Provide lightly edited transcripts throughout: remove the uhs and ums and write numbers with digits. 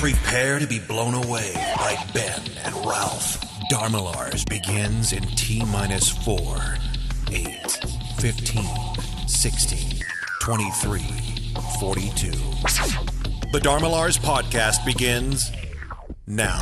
Prepare to be blown away by Ben and Ralph. Dharmalars begins in T-minus 4, 8, 15, 16, 23, 42. The Dharmalars podcast begins now.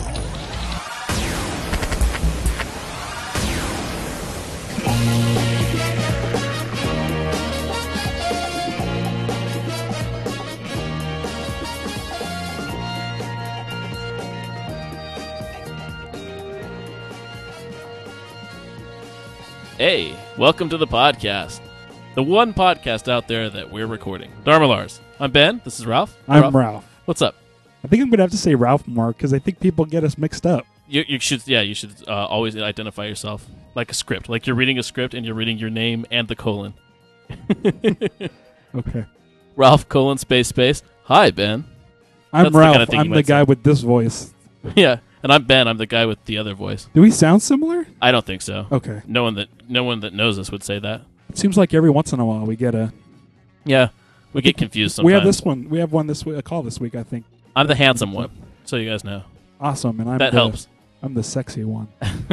Hey, welcome to the podcast. The one podcast out there that we're recording. Dharmalars. I'm Ben. This is Ralph. I'm Ralph. What's up? I think I'm going to have to say Ralph more because I think people get us mixed up. You should always identify yourself like a script. Like you're reading a script and you're reading your name and the colon. Okay. Ralph, colon, space. Hi, Ben. I'm That's the Ralph. kind of thing I'm you the might guy say. with this voice. Yeah, and I'm Ben. I'm the guy with the other voice. Do we sound similar? I don't think so. Okay. No one that knows us would say that. It seems like every once in a while we get a... Yeah, we get confused sometimes. We have this one. We have one this week, a call this week, I think. I'm the handsome one, so you guys know. Awesome. And That helps. I'm the sexy one.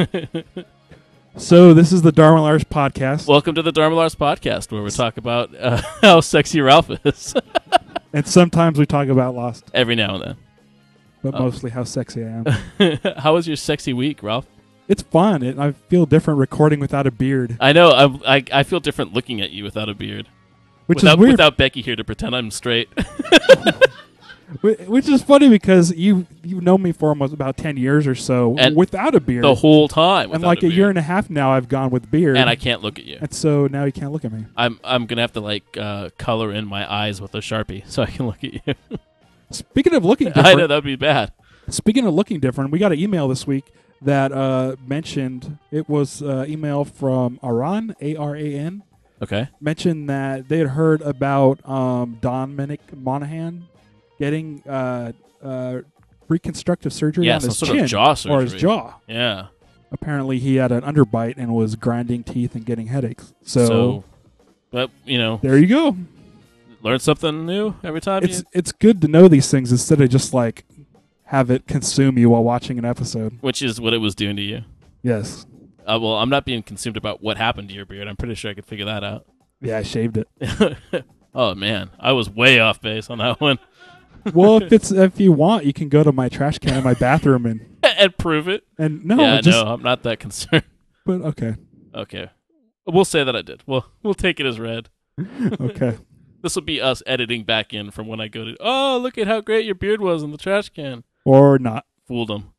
So this is the Dharmalars podcast. Welcome to the Dharmalars podcast, where we talk about how sexy Ralph is. And sometimes we talk about Lost, Every now and but mostly how sexy I am. then. How was your sexy week, Ralph? It's fun. I feel different recording without a beard, I know. I feel different looking at you without a beard. which is weird. Without Becky here to pretend I'm straight. Which is funny because you've known me for almost about 10 years or so And without a beard. The whole time. And without like a beard. year and a half now I've gone with beard. And I can't look at you. And so now you can't look at me. I'm gonna have to color in my eyes with a Sharpie so I can look at you. Speaking of looking different, I know that'd be bad. Speaking of looking different, we got an email this week that mentioned, it was email from Aran, A-R-A-N, Okay. mentioned that they had heard about Dominic Monaghan getting reconstructive surgery Yeah, on some his sort chin of jaw surgery. or his jaw. Yeah. Apparently he had an underbite and was grinding teeth and getting headaches. But There you go. learn something new every time. It's good to know these things instead of just like have it consume you while watching an episode. Which is what it was doing to you. Yes. Well, I'm not being consumed about what happened to your beard. I'm pretty sure I could figure that out. Yeah, I shaved it. Oh man, I was way off base on that one. Well, if you want, you can go to my trash can in my bathroom And prove it. and No, I'm not that concerned. But okay, Okay, we'll say that I did. We'll take it as read. okay. This will be us editing back in from when I go to. Oh, look at how great your beard was in the trash can. Or not. Fooled them.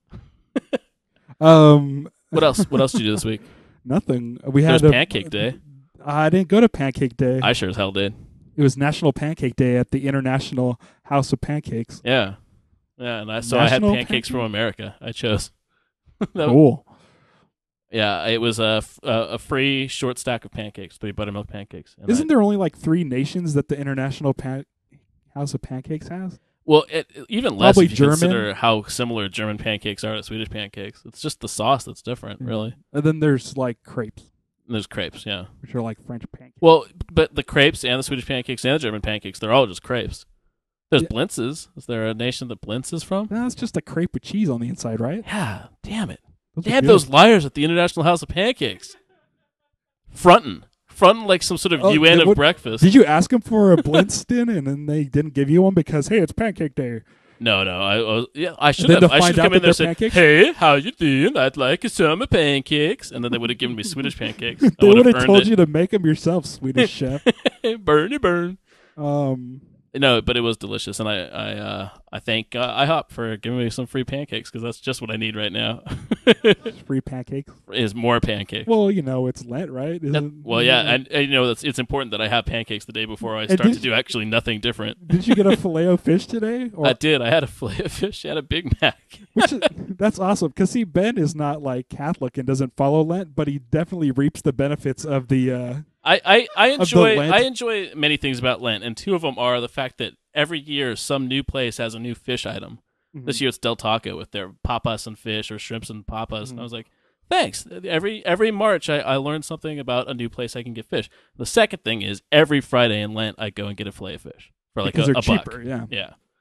Um, What else? What else did you do this week? nothing. We It was had Pancake Day. I didn't go to Pancake Day. I sure as hell did. It was National Pancake Day at the International House of Pancakes. Yeah, and I had National pancakes from America. I chose. Cool. Yeah, it was a free short stack of pancakes, 3 buttermilk pancakes. And Isn't there only like 3 nations that the International House of Pancakes has? Well, even less Probably if you German. consider how similar German pancakes are to Swedish pancakes. It's just the sauce that's different, really. And then there's like crepes, And there's crepes, yeah. which are like French pancakes. Well, but the crepes and the Swedish pancakes and the German pancakes, they're all just crepes. There's Yeah. blintzes. Is there a nation that blintz is from? That's just a crepe with cheese on the inside, right? Yeah, damn it. Those They are had good. those liars at the International House of Pancakes. Frontin' like some sort of Oh, UN they of would- breakfast. Did you ask them for a Blinston and then they didn't give you one because, hey, it's Pancake Day? No, I should then have. to I find should out come in that there and they're say, pancakes? "Hey, how you doing? I'd like some pancakes," and then they would have given me Swedish pancakes. They would have told you to make them yourself, Swedish chef. burn. Um, No, but it was delicious, and I thank IHOP for giving me some free pancakes because that's just what I need right now. free pancakes. Is more pancakes. Well, it's Lent, right? Well, yeah, and it's important that I have pancakes the day before I And start did- to do actually nothing different. Did you get a Filet-O-Fish today? Or, I did. I had a fillet of fish. I had a Big Mac. that's awesome. Because, see, Ben is not, like, Catholic and doesn't follow Lent, but he definitely reaps the benefits of the... I Of the Lent. enjoy many things about Lent, and 2 of them are the fact that every year some new place has a new fish item. This year it's Del Taco with their papas and fish or shrimps and papas, and I was like, thanks. Every March I learn something about a new place I can get fish. The second thing is every Friday in Lent I go and get a fillet of fish for like because a they're buck. cheaper, yeah. Yeah.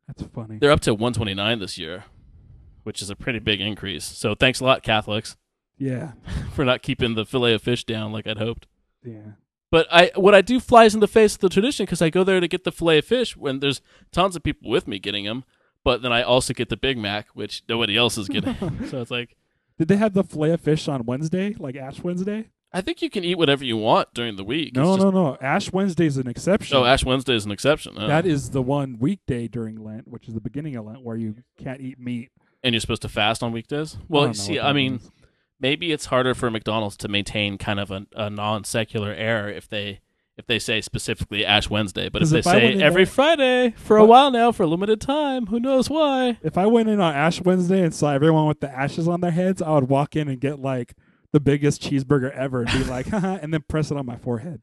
That's funny. They're up to 129 this year, which is a pretty big increase. So thanks a lot, Catholics, Yeah. for not keeping the fillet of fish down like I'd hoped. Yeah. But what I do flies in the face of the tradition because I go there to get the fillet of fish when there's tons of people with me getting them. But then I also get the Big Mac, which nobody else is getting. So it's like, Did they have the fillet of fish on Wednesday, like Ash Wednesday? I think you can eat whatever you want during the week. No. Ash Wednesday is an exception. Oh, Ash Wednesday is an exception. Oh. That is the one weekday during Lent, which is the beginning of Lent, where you can't eat meat. And you're supposed to fast on weekdays? I Well, don't know see, what that I mean, means. maybe it's harder for McDonald's to maintain kind of a non-secular error if they say specifically Ash Wednesday. But if 'Cause they if I went say in every there- Friday for a while now for a limited time, who knows why? If I went in on Ash Wednesday and saw everyone with the ashes on their heads, I would walk in and get like the biggest cheeseburger ever and be like, haha, and then press it on my forehead.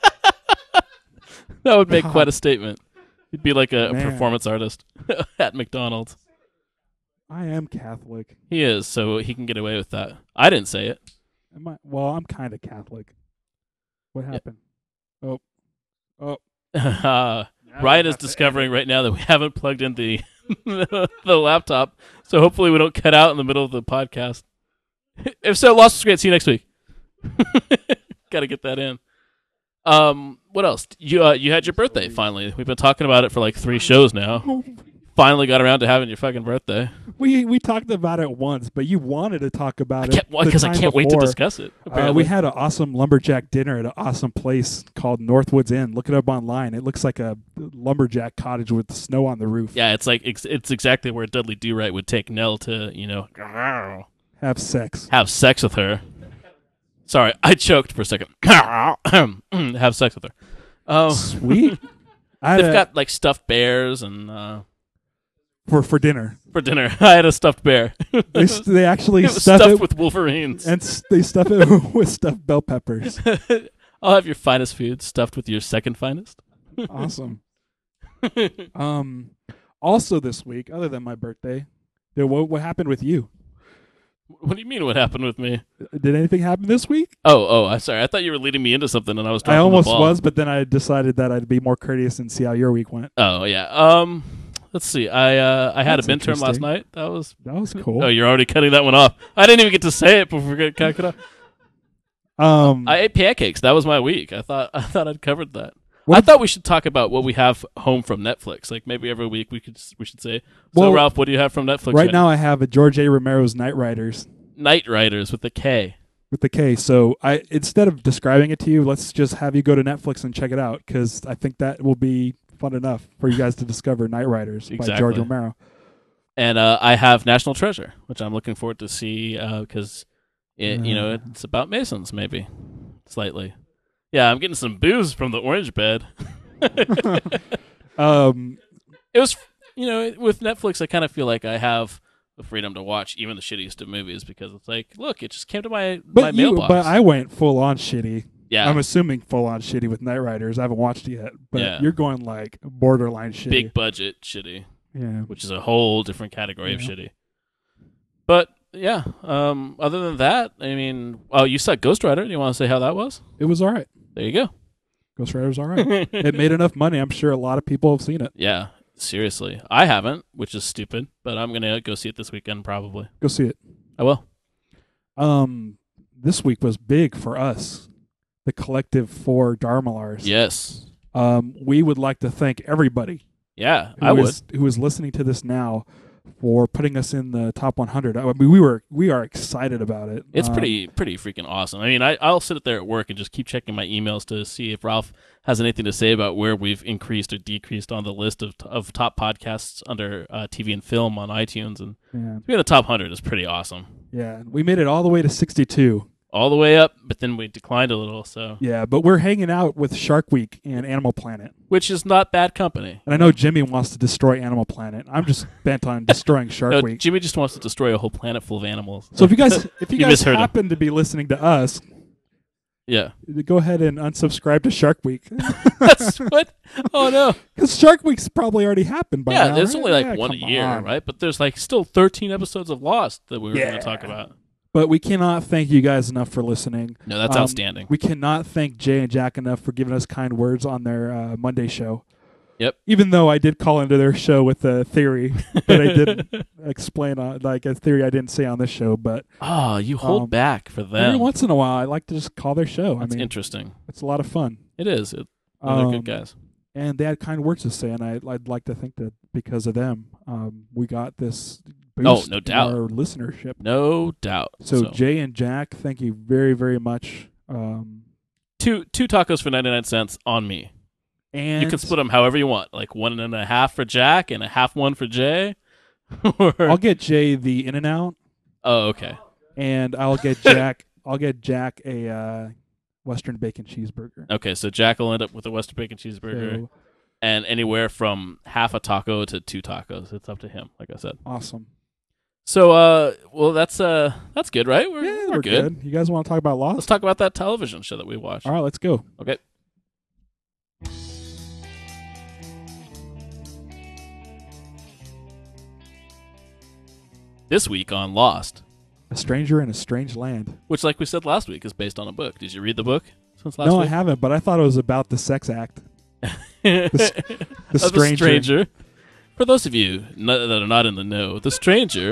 That would make quite a statement. You'd be like a Man. performance artist at McDonald's. I am Catholic. He is, so he can get away with that. I didn't say it. Well, I'm kind of Catholic. What happened? Oh. Ryan is discovering right now that we haven't plugged in the the laptop, so hopefully we don't cut out in the middle of the podcast. If so, Lost was great. See you next week. Got to get that in. What else? You had your birthday finally. We've been talking about it for like 3 shows now. Finally got around to having your fucking birthday. We talked about it once, but you wanted to talk about it Because I can't wait to discuss it. We apparently. had an awesome lumberjack dinner at an awesome place called Northwoods Inn. Look it up online. It looks like a lumberjack cottage with snow on the roof. Yeah, it's like it's exactly where Dudley Do Right would take Nell to, Have sex. have sex with her. Sorry, I choked for a second. Have sex with her. Oh, Sweet. I had they've a- got like stuffed bears and for dinner. for dinner. I had a stuffed bear. They actually It was stuff stuffed it with Wolverines. and they stuff it with stuffed bell peppers. I'll have your finest food stuffed with your second finest. Awesome. Also this week, other than my birthday, what happened with you? What do you mean? What happened with me? Did anything happen this week? Oh, I'm sorry. I thought you were leading me into something, and I was. I dropping almost the ball. was, but then I decided that I'd be more courteous and see how your week went. Oh yeah. Let's see. I had That's a midterm last interesting. night. That was. That was cool. Oh, you're already cutting that one off. I didn't even get to say it before we got cut off. I ate pancakes. That was my week. I thought I'd covered that. I thought we should talk about what we have home from Netflix. Like maybe every week we should say. So Well, Ralph, what do you have from Netflix right now I have a George A. Romero's Night Riders Night Riders with the K. with the K. So instead of describing it to you, let's just have you go to Netflix and check it out because I think that will be fun enough for you guys to discover Night Riders by Exactly. George Romero. And I have National Treasure, which I'm looking forward to see because it's about Masons maybe slightly. Yeah, I'm getting some booze from the orange bed. It was, with Netflix, I kind of feel like I have the freedom to watch even the shittiest of movies because it's like, look, it just came to my mailbox. But I went full on shitty. Yeah, I'm assuming full on shitty with Night Riders. I haven't watched it yet, but Yeah. you're going like borderline shitty. big budget shitty, Yeah. which is a whole different category of Yeah. shitty. But yeah, other than that, I mean, you saw Ghost Rider. Do you want to say how that was? It was all right. There you go. Ghost Rider was all right. It made enough money. I'm sure a lot of people have seen it. Yeah, seriously, I haven't, which is stupid. But I'm gonna go see it this weekend probably. Go see it. I will. This week was big for us, the collective 4 Dharmalars. Yes. We would like to thank everybody Yeah, who I would. who is listening to this now for putting us in the top 100. I mean, we are excited about it. It's pretty freaking awesome. I mean, I'll sit there at work and just keep checking my emails to see if Ralph has anything to say about where we've increased or decreased on the list of top podcasts under TV and film on iTunes. And Yeah. to be in the top 100 is pretty awesome. Yeah, we made it all the way to 62. All the way up, but then we declined a little, so Yeah, but we're hanging out with Shark Week and Animal Planet. which is not bad company. And I know Jimmy wants to destroy Animal Planet. I'm just bent on destroying Shark No, Week. Jimmy just wants to destroy a whole planet full of animals. So if you guys You misheard him. happen to be listening to us, Yeah. go ahead and unsubscribe to Shark Week. That's what? Oh, no. Because Shark Week's probably already happened by now. Yeah, there's right? only like Yeah, one a come year, on. right? But there's like still 13 episodes of Lost that we were going Yeah. to talk about. But we cannot thank you guys enough for listening. No, that's outstanding. We cannot thank Jay and Jack enough for giving us kind words on their Monday show. Yep. Even though I did call into their show with a theory that I didn't explain, like a theory I didn't say on this show. But Oh, you hold back for every them. once in a while, I like to just call their show. That's I mean, interesting. it's a lot of fun. It is. They're good guys. And they had kind words to say, and I'd like to think that because of them, we got this boost no doubt. in our listenership. No doubt. So Jay and Jack, thank you very, very much. Two tacos for 99 cents on me. And You can split them however you want, like 1.5 for Jack and a half one for Jay. Or... I'll get Jay the In-N-Out, Oh, okay. and I'll get Jack. I'll get Jack a Western bacon cheeseburger. Okay, so Jack will end up with a Western bacon cheeseburger, So, and anywhere from half a taco to 2 tacos. It's up to him, like I said. awesome. So, well, that's good, right? We're good. You guys want to talk about Let's Lost? talk about that television show that we watched. All right, let's go. Okay. This week on Lost, A Stranger in a Strange Land. which, like we said last week, is based on a book. Did you read the book since last No, I week? haven't, but I thought it was about the sex act. The The stranger. For those of you that are not in the know, the stranger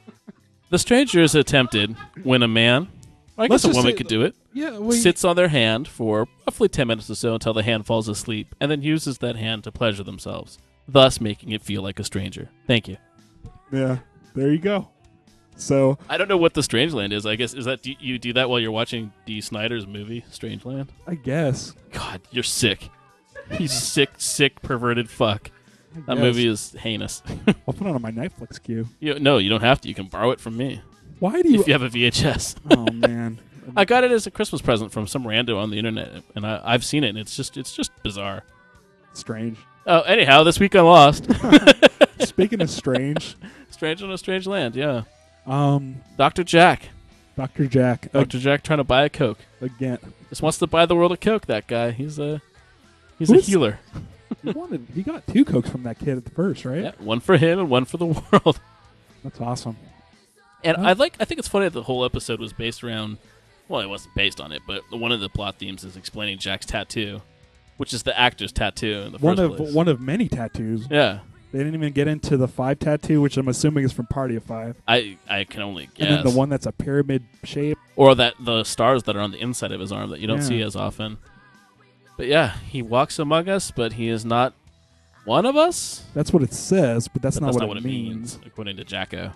is attempted when a man, or I Let's guess a just woman say- could do it, Yeah, sits on their hand for roughly 10 minutes or so until the hand falls asleep, and then uses that hand to pleasure themselves, thus making it feel like a stranger. Thank you. yeah. There you go. So I don't know what the Strangeland is. I guess is that you do that while you're watching Dee Snider's movie Strangeland? I guess God, you're sick. He's sick, perverted fuck. That guess. movie is heinous. I'll put it on my Netflix queue. No, you don't have to. You can borrow it from me Why do you? if you have a VHS. Oh man. I got it as a Christmas present from some rando on the internet, and I've seen it, and it's just bizarre. Strange. Oh, anyhow, this week I Lost. Speaking of strange, Strange on a Strange Land, yeah. Dr. Dr. Jack. Jack Dr. Jack trying to buy a Coke. again. Just wants to buy the world a Coke, that guy. He's a Who's- healer. He got 2 Cokes from that kid at the first, right? Yeah, one for him and one for the world. That's awesome. And Oh. I think it's funny that the whole episode was based around, well, it wasn't based on it, but one of the plot themes is explaining Jack's tattoo, which is the actor's tattoo in the first place. One of many tattoos. Yeah. They didn't even get into the 5 tattoo, which I'm assuming is from Party of 5. I can only guess. And then the one that's a pyramid shape. Or that the stars that are on the inside of his arm that you don't Yeah. see as often. But yeah, he walks among us, but he is not one of us. That's what it says, but that's But not that's what it means. according to Jacko.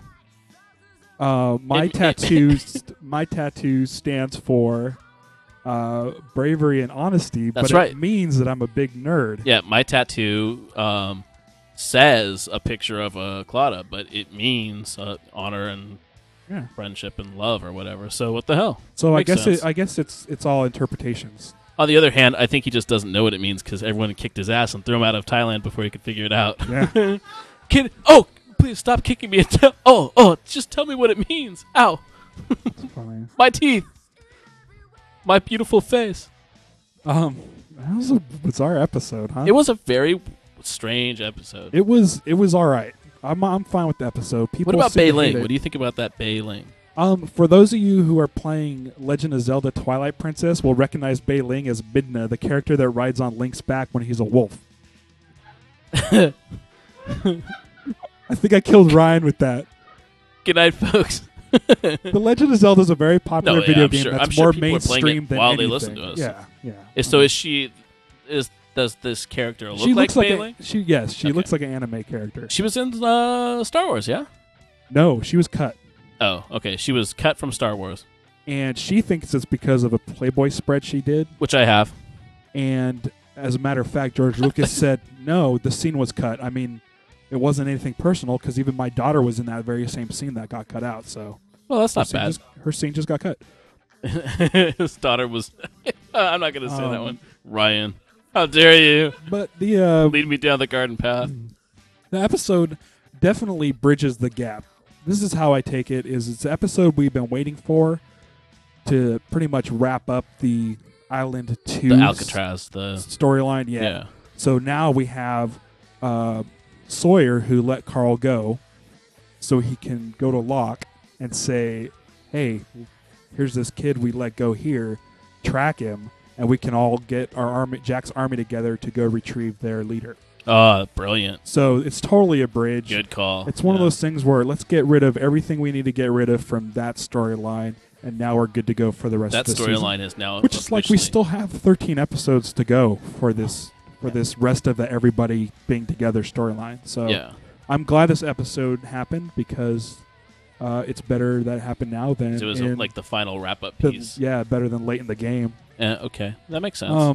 My tattoo stands for bravery and honesty, That's but right. it means that I'm a big nerd. Yeah, my tattoo says a picture of a Claudia, but it means honor and Yeah. friendship and love or whatever. So what the hell? So Makes sense. I guess it's all interpretations. On the other hand, I think he just doesn't know what it means because everyone kicked his ass and threw him out of Thailand before he could figure it out. Yeah. Kid, please stop kicking me. Just tell me what it means. Ow. That's funny. My teeth. My beautiful face. That was a bizarre episode, huh? It was a very strange episode. It was all right. I'm fine with the episode. People What about seem to Bei Ling? hate it. What do you think about that Bei Ling? For those of you who are playing Legend of Zelda Twilight Princess, will recognize Bei Ling as Midna, the character that rides on Link's back when he's a wolf. I think I killed Ryan with that. Good night, folks. The Legend of Zelda is a very popular No, yeah, video I'm game sure- that's I'm sure more people are playing it mainstream than while they anything. listen to us. Yeah. So does this character look She like looks like Bei Ling? she Okay. looks like an anime character. She was in Star Wars, yeah? No, she was cut. Oh, okay. She was cut from Star Wars, And she thinks it's because of a Playboy spread she did. which I have. And as a matter of fact, George Lucas said, no, the scene was cut. I mean, it wasn't anything personal because even my daughter was in that very same scene that got cut out. So Well, that's not bad. her scene just got cut. His daughter was. I'm not going to say that Um, one. Ryan, how dare you But the lead me down the garden path? episode definitely bridges the gap. This is how I take it: is it's an episode we've been waiting for to pretty much wrap up the Island 2 The Alcatraz, the storyline. yeah. So now we have Sawyer who let Carl go, so he can go to Locke and say, "Hey, here's this kid we let go here. Track him, and we can all get our army, Jack's army, together to go retrieve their leader." Oh, brilliant. So it's totally a bridge. Good call. It's one of Yeah. those things where let's get rid of everything we need to get rid of from that storyline, and now we're good to go for the rest That of the season. storyline is now Which is like we officially- still have 13 episodes to go for this rest of the everybody being together storyline. So Yeah. I'm glad this episode happened because it's better that it happened now than So it was in like the final wrap up the- piece. yeah, better than late in the game. Okay, that makes sense.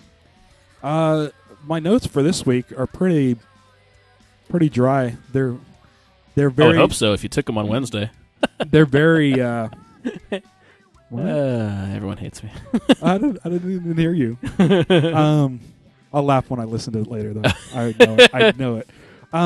My notes for this week are pretty dry. They're I would very hope so if you took them on Wednesday. they're very what? Everyone hates me. I didn't even hear you. I'll laugh when I listen to it later, though. I know it.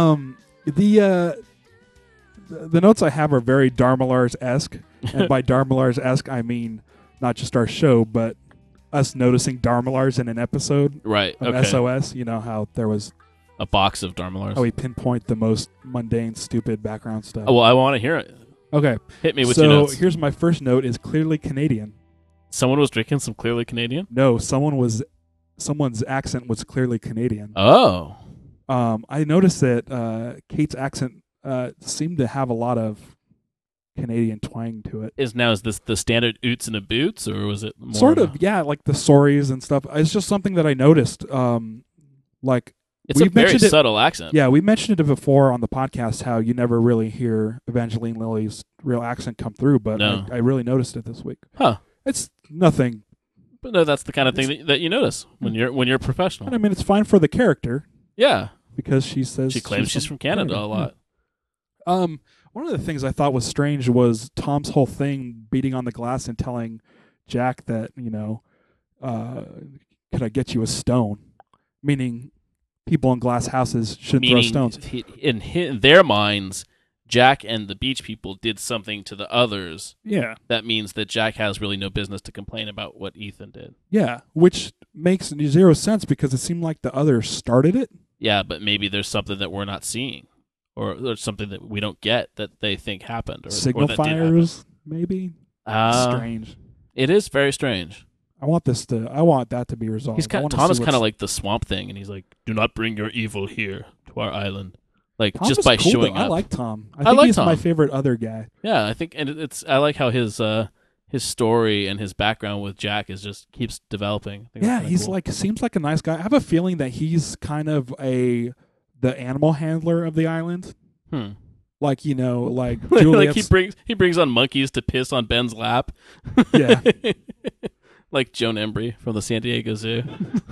The notes I have are very Dharmalars-esque, and by Dharmalars-esque I mean not just our show, but us noticing Dharmalars in an episode Right. of Okay. SOS. You know how there was A box of Dharmalars. how we pinpoint the most mundane, stupid background stuff. Oh, well, I want to hear it. Okay, Hit me with so your notes. here's my first note: is clearly Canadian. Someone was drinking some clearly Canadian. No, someone's accent was clearly Canadian. Oh. I noticed that Kate's accent seemed to have a lot of Canadian twang to it. Is this the standard oots and a boots, or was it more Sort of, yeah, like the sorries and stuff. It's just something that I noticed. Like It's a we've very mentioned it- subtle accent. yeah, we mentioned it before on the podcast how you never really hear Evangeline Lilly's real accent come through, but No. I really noticed it this week. Huh. It's nothing. But no, that's the kind of thing that you notice when you're a professional. And I mean, it's fine for the character Yeah. because she says She claims she's from Canada a lot. One of the things I thought was strange was Tom's whole thing beating on the glass and telling Jack that, could I get you a stone? Meaning people in glass houses shouldn't throw stones. In their minds, Jack and the beach people did something to the others. Yeah. That means that Jack has really no business to complain about what Ethan did. Yeah. Which makes zero sense because it seemed like the others started it. Yeah, but maybe there's something that we're not seeing, or there's something that we don't get that they think happened, or Signal that did happen. fires, maybe? Strange. It is very strange. I want that to be resolved. Tom is kind of like the Swamp Thing, and he's like, "Do not bring your evil here to our island." Like Tom just is by cool, showing though. up. I like Tom. I I think like he's Tom. my favorite other guy. Yeah, I think, and I like how his story and his background with Jack keeps developing. I think Yeah, that's kinda he's cool. seems like a nice guy. I have a feeling that he's kind of the animal handler of the island. Like, like like Juliet's. he brings on monkeys to piss on Ben's lap. Yeah. Like Joan Embry from the San Diego Zoo.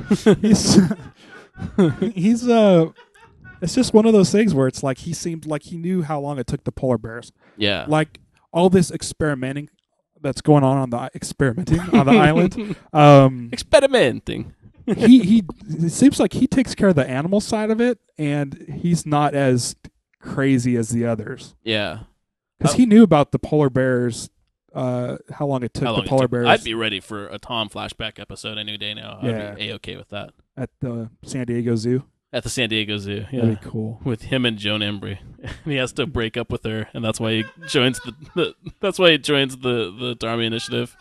he's it's just one of those things where it's like he seemed like he knew how long it took the polar bears. Yeah. Like all this experimenting that's going on the island. Experimenting. he it seems like he takes care of the animal side of it, and he's not as crazy as the others. Yeah. Because he knew about the polar bears, how long it took How long the it polar took. bears I'd be ready for a Tom flashback episode any day now. Yeah. I'd be A-okay with that. at the San Diego Zoo. At the San Diego Zoo. Yeah. That'd be cool. With him and Joan Embry. And he has to break up with her, and that's why he joins the Dharma Initiative.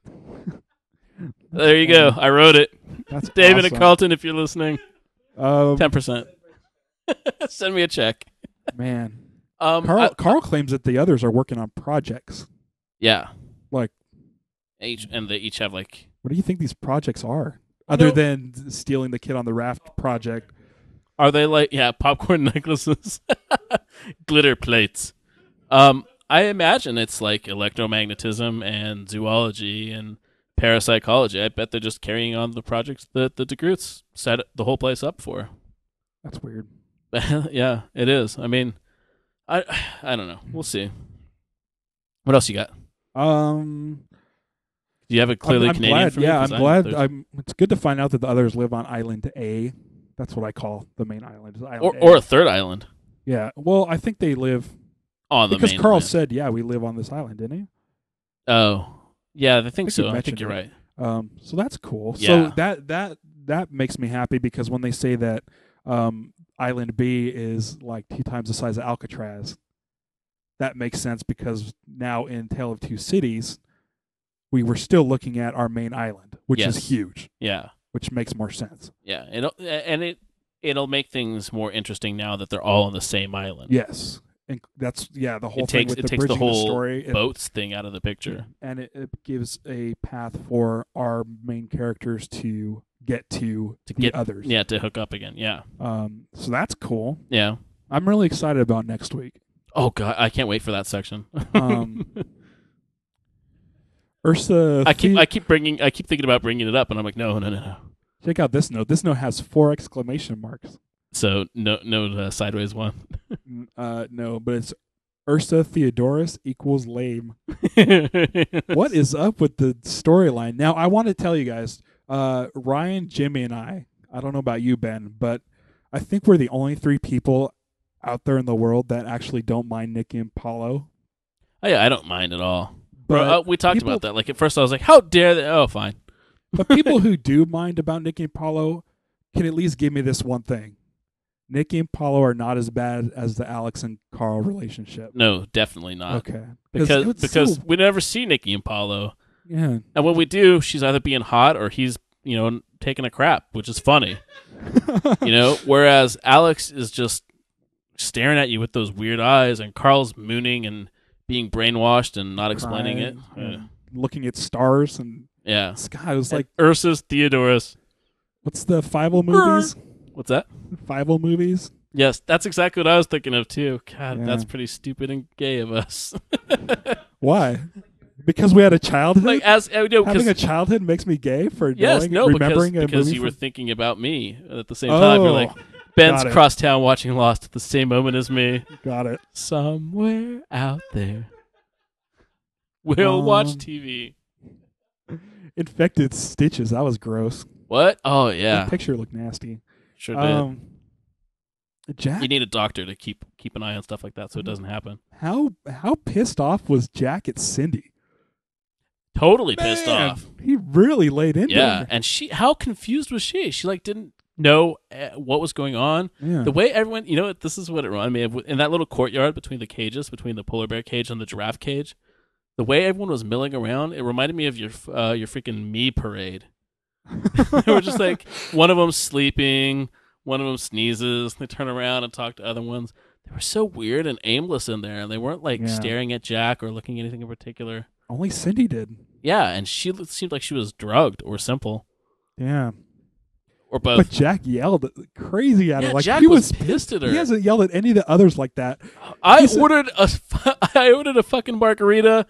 There you go. I wrote it. That's David awesome. and Carlton, if you're listening, 10%. 10%. Send me a check. Man. Carl, Carl claims that the others are working on projects. yeah. Like, And they each have like what do you think these projects are? Other than stealing the kid on the raft project. Are they like popcorn necklaces, glitter plates? I imagine it's like electromagnetism and zoology and parapsychology. I bet they're just carrying on the projects that the DeGroots set the whole place up for. That's weird. Yeah, it is. I mean, I don't know. We'll see. What else you got? Um, Do you have a clearly I'm Canadian? glad. for me? Yeah, 'Cause I'm glad. there's- It's good to find out that the others live on Island A. That's what I call the main island. Is Island A. or a third island Yeah. Well, I think they live on the because main Carl land. said, "Yeah, we live on this island," didn't he? Oh, yeah, I think think so. you I think mentioned you're it. right. So that's cool. Yeah. So that makes me happy because when they say that Island B is like 2 times the size of Alcatraz, that makes sense because now in Tale of Two Cities, we were still looking at our main island, which Yes. is huge, Yeah. which makes more sense. Yeah, and it it'll make things more interesting now that they're all on the same island. Yes, and that's the whole It thing takes with it the takes the bridging whole story. boats thing out of the picture. And it gives a path for our main characters to get to the others. Yeah, to hook up again. Yeah. So that's cool. Yeah. I'm really excited about next week. Oh god, I can't wait for that section. Ursa. I keep thinking about bringing it up, and I'm like, no. Check out this note. This note has 4 exclamation marks. So no sideways one. No, but it's Ursa Theodorus equals lame. What is up with the storyline? Now, I want to tell you guys, Ryan, Jimmy, and I don't know about you, Ben, but I think we're the only 3 people out there in the world that actually don't mind Nikki and Paulo. Oh yeah, I don't mind at all. But we talked about that. Like at first I was like, how dare they? Oh, fine. But people who do mind about Nikki and Paulo can at least give me this one thing. Nikki and Paulo are not as bad as the Alex and Carl relationship. No, definitely not. Okay. Because we never see Nikki and Paulo. Yeah. And when we do, she's either being hot or he's, taking a crap, which is funny. Whereas Alex is just staring at you with those weird eyes, and Carl's mooning and being brainwashed and not explaining it. Yeah. Looking at stars and sky. It was like Ursus Theodorus. What's the Fievel movies? What's that? Fievel movies? Yes, that's exactly what I was thinking of too. God, that's pretty stupid and gay of us. Why? Because we had a childhood? Like having a childhood makes me gay for remembering because you were thinking about me at the same time. You're like, Ben's cross town watching Lost at the same moment as me. Got it. Somewhere out there. We'll watch TV. Infected stitches. That was gross. What? Oh, yeah. That picture looked nasty. Sure did. Jack? You need a doctor to keep an eye on stuff like that so it doesn't happen. How pissed off was Jack at Cindy? Totally pissed off. He really laid into her. Yeah, and how confused was she? She didn't know what was going on. Yeah. The way everyone, this is what it reminded me of in that little courtyard between the cages, between the polar bear cage and the giraffe cage. The way everyone was milling around, it reminded me of your freaking me parade. They were just like, one of them sleeping, one of them sneezes, they turn around and talk to other ones. They were so weird and aimless in there, and they weren't staring at Jack or looking at anything in particular. Only Cindy did. Yeah, and she seemed like she was drugged or simple. Yeah. Or both. But Jack yelled crazy at her. Like Jack he was pissed at her. He hasn't yelled at any of the others like that. I ordered a fucking margarita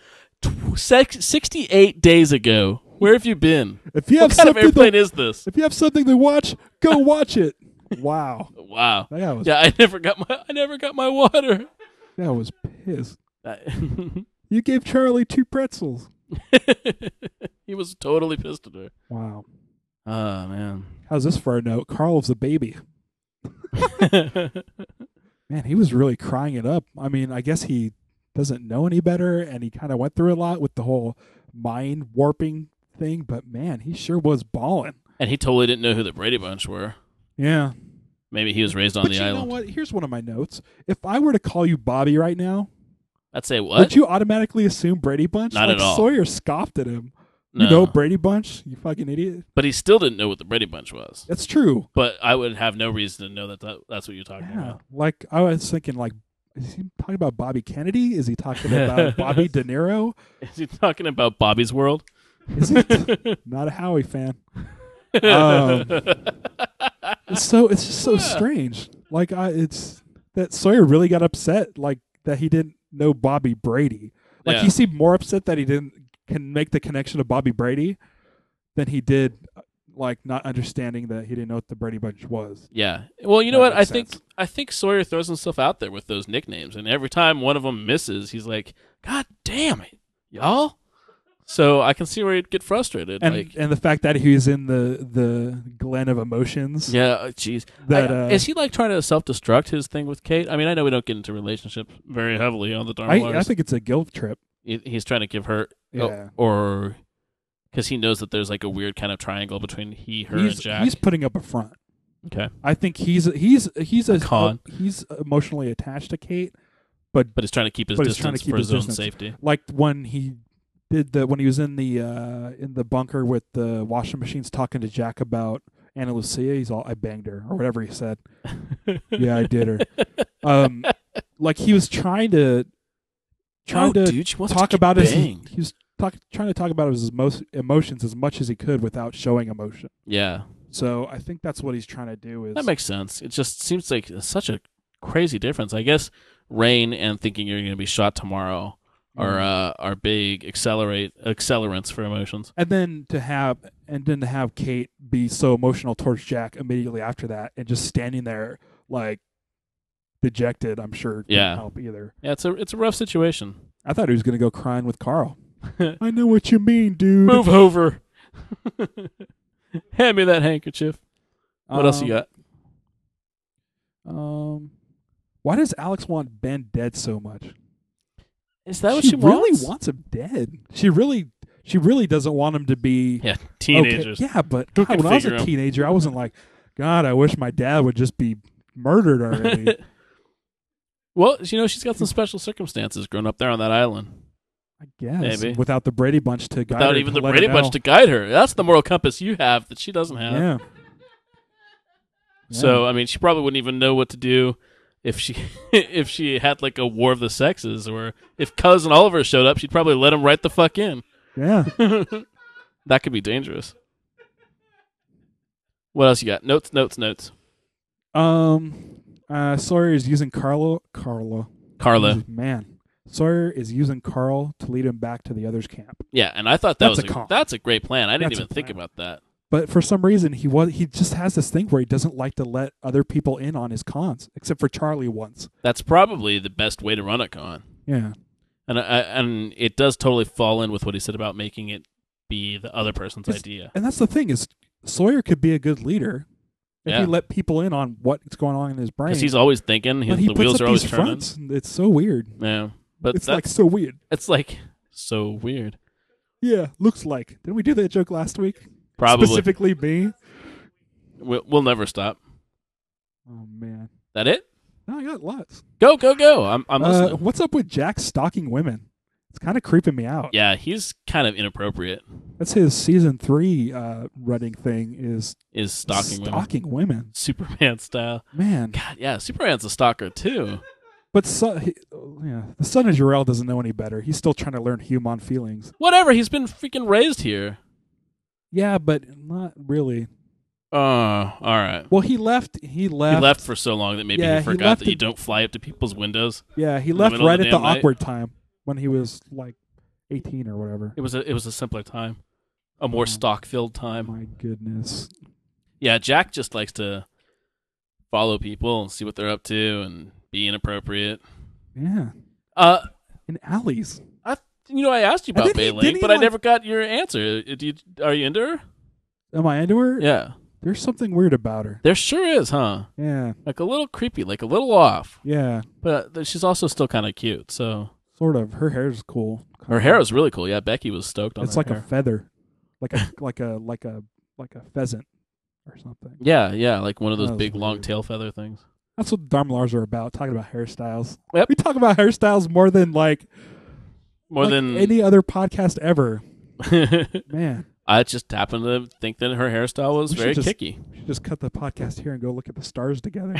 68 days ago. Where have you been? If you have what kind of airplane is this? If you have something to watch, go watch it. Wow. Wow. I never got my water. That was pissed. You gave Charlie 2 pretzels. He was totally pissed at her. Wow. Oh, man. How's this for a note? Carl's a baby. Man, he was really crying it up. I mean, I guess he doesn't know any better, and he kind of went through a lot with the whole mind warping thing, but man, he sure was balling. And he totally didn't know who the Brady Bunch were. Yeah. Maybe he was raised on the island. But you know what? Here's one of my notes. If I were to call you Bobby right now, I'd say what? Would you automatically assume Brady Bunch? Not at all. Sawyer scoffed at him. No. You know Brady Bunch? You fucking idiot. But he still didn't know what the Brady Bunch was. That's true. But I would have no reason to know that's what you're talking about. Like, I was thinking, is he talking about Bobby Kennedy? Is he talking about Bobby De Niro? Is he talking about Bobby's World? Is he not a Howie fan? It's just so strange. It's that Sawyer really got upset, that he didn't know Bobby Brady. He seemed more upset that he can make the connection to Bobby Brady than he did, not understanding that he didn't know what the Brady Bunch was. Yeah. Well, you know what? I think Sawyer throws himself out there with those nicknames, and every time one of them misses, he's like, "God damn it, y'all!" So I can see where he'd get frustrated. And the fact that he was in the Glen of Emotions. Yeah, jeez. Is he trying to self-destruct his thing with Kate? I mean, I know we don't get into relationships very heavily on the Dharma. I think it's a guilt trip. He's trying to give her, or because he knows that there's a weird kind of triangle between her and Jack. He's putting up a front. Okay. I think he's a con. He's emotionally attached to Kate, but he's trying to keep his distance for his own safety. Like when he did when he was in the bunker with the washing machines talking to Jack about Anna Lucia. He's all, I banged her or whatever he said. Yeah, I did her. Like he was trying to dude, she wants talk to get about banged. he was trying to talk about his emotions as much as he could without showing emotion. Yeah, So I think that's what he's trying to do. Is that makes sense. It just seems like such a crazy difference. I guess Rain and thinking you're going to be shot tomorrow are big accelerants for emotions. And then to have Kate be so emotional towards Jack immediately after that, and just standing there like dejected, I'm sure didn't help either. Yeah, it's a rough situation. I thought he was going to go crying with Carl. I know what you mean, dude. Move over. Hand me that handkerchief. What else you got? Why does Alex want Ben dead so much? Is that what she really wants? wants him dead. She really doesn't want him to be teenagers. Okay. Yeah, but God, when I was a teenager, I wasn't like, God, I wish my dad would just be murdered already. Well, she's got some special circumstances growing up there on that island. I guess. Maybe. Without the Brady Bunch to guide her. Without even the Brady Bunch to guide her. That's the moral compass you have that she doesn't have. Yeah. So, I mean, she probably wouldn't even know what to do if she had like a war of the sexes, or if Cousin Oliver showed up, she'd probably let him right the fuck in. Yeah. That could be dangerous. What else you got? Notes. Sawyer is using Carla. Man. Sawyer is using Carl to lead him back to the others' camp. Yeah, and I thought that's a great plan. I didn't even think about that. But for some reason, he just has this thing where he doesn't like to let other people in on his cons, except for Charlie once. That's probably the best way to run a con. Yeah. And it does totally fall in with what he said about making it be the other person's idea. And that's the thing is, Sawyer could be a good leader if he let people in on what's going on in his brain. Because he's always thinking. The wheels are always turning. Fronts, it's so weird. Yeah. But it's like so weird. It's like so weird. Yeah, looks like. Didn't we do that joke last week? Probably. Specifically me. We'll never stop. Oh, man. That it? No, I got lots. Go. I'm listening. What's up with Jack stalking women? It's kind of creeping me out. Yeah, he's kind of inappropriate. That's his season 3 running thing is stalking women. Superman style. Man. God, yeah, Superman's a stalker too. But the son of Jor-El doesn't know any better. He's still trying to learn human feelings. Whatever, he's been freaking raised here. Yeah, but not really. All right. Well, he left. He left for so long that maybe he forgot that you don't fly up to people's windows. Yeah, he left right at the awkward time when he was like 18 or whatever. It was a simpler time, a more stock-filled time. My goodness. Yeah, Jack just likes to follow people and see what they're up to and be inappropriate. Yeah. In alleys. I asked you about Baylake, but I never got your answer. Are you into her? Am I into her? Yeah. There's something weird about her. There sure is, huh? Yeah. Like a little creepy, like a little off. Yeah. But she's also still kind of cute, so. Sort of. Her hair's cool. Her hair is really cool. Yeah, Becky was stoked on it. It's like a feather. Like a pheasant or something. Yeah, like one of those big long tail feather things. That's what Dharmalars are about, talking about hairstyles. Yep. We talk about hairstyles more than any other podcast ever. Man. I just happened to think that her hairstyle was very kicky. We should just cut the podcast here and go look at the stars together.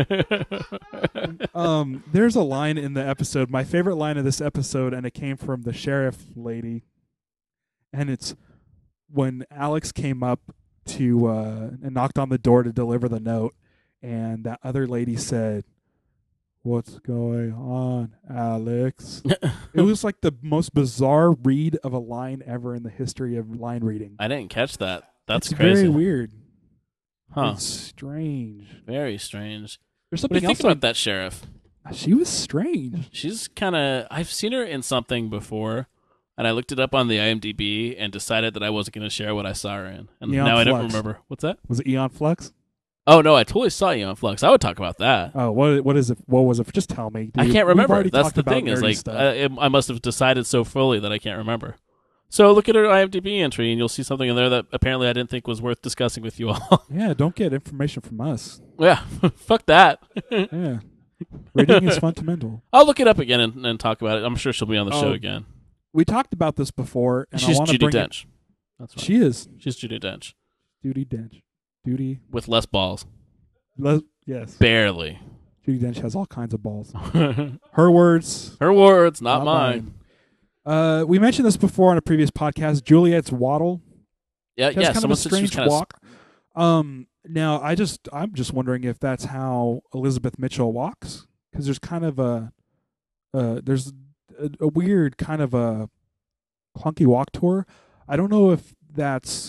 There's a line in the episode, my favorite line of this episode, and it came from the sheriff lady. And it's when Alex came up to and knocked on the door to deliver the note, and that other lady said, "What's going on, Alex?" It was like the most bizarre read of a line ever in the history of line reading. I didn't catch that. That's it's crazy. Very weird. Huh. It's strange. Very strange. There's something what do you think about that sheriff? She was strange. She's kind of... I've seen her in something before, and I looked it up on the IMDb and decided that I wasn't going to share what I saw her in. And now I don't remember. What's that? Was it Eon Flux? Oh, no, I totally saw Eon Flux. I would talk about that. Oh, what is it? What was it? Just tell me. I can't remember. That's the thing. Is like I must have decided so fully that I can't remember. So look at her IMDb entry, and you'll see something in there that apparently I didn't think was worth discussing with you all. Yeah, don't get information from us. Yeah, fuck that. Yeah. Rating is fundamental. I'll look it up again and talk about it. I'm sure she'll be on the show again. We talked about this before. And she's I Judi Dench. That's right. She is. She's Judi Dench. Judi Dench. Duty. with less balls. Yes. Barely. Judi Dench has all kinds of balls. Her Her words, words, not mine. We mentioned this before on a previous podcast. Juliet's waddle. Yeah, She has yeah. kind of Someone a said she was strange kind walk. Now I'm just wondering if that's how Elizabeth Mitchell walks, because there's kind of a weird kind of a clunky walk to her. I don't know if that's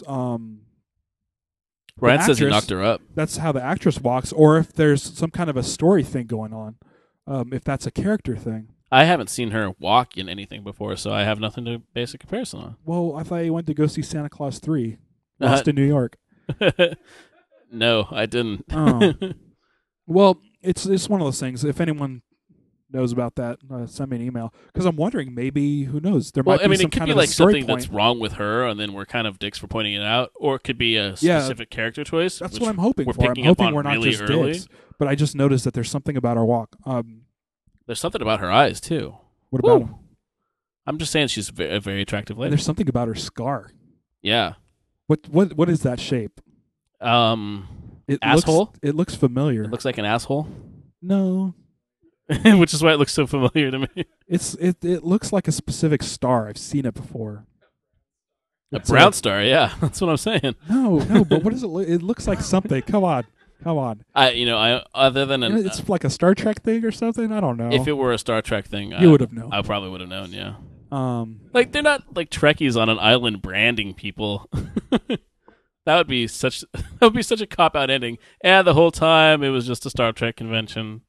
Ryan says he actress- knocked her up. that's how the actress walks, or if there's some kind of a story thing going on. If that's a character thing. I haven't seen her walk in anything before, so I have nothing to base a comparison on. Well, I thought you went to go see Santa Claus 3, Lost in New York. No, I didn't. Oh. Well, it's one of those things. If anyone knows about that, send me an email, because I'm wondering, maybe, who knows, there might be some it could kind be of like a story something point. that's wrong with her, and then we're kind of dicks for pointing it out, or it could be a specific character choice. That's which what I'm hoping we're for. I'm picking up hoping on we're not really just early. dicks, but I just noticed that there's something about her walk. There's something about her eyes too. What about Woo. him? I'm just saying she's a very attractive And lady. there's something about her scar. Yeah. What is that shape? It Asshole? It looks familiar. It looks like an asshole, No, which is why it looks so familiar to me. it looks like a specific star. I've seen it before. A It's brown star, yeah, that's what I'm saying. No, but what does it look? It looks like something. Come on. I other than It's like a Star Trek thing or something. I don't know. if it were a Star Trek thing, You would have known. I probably would have known. Yeah, Like they're not like Trekkies on an island branding people. That would be such a cop out ending. And the whole time it was just a Star Trek convention.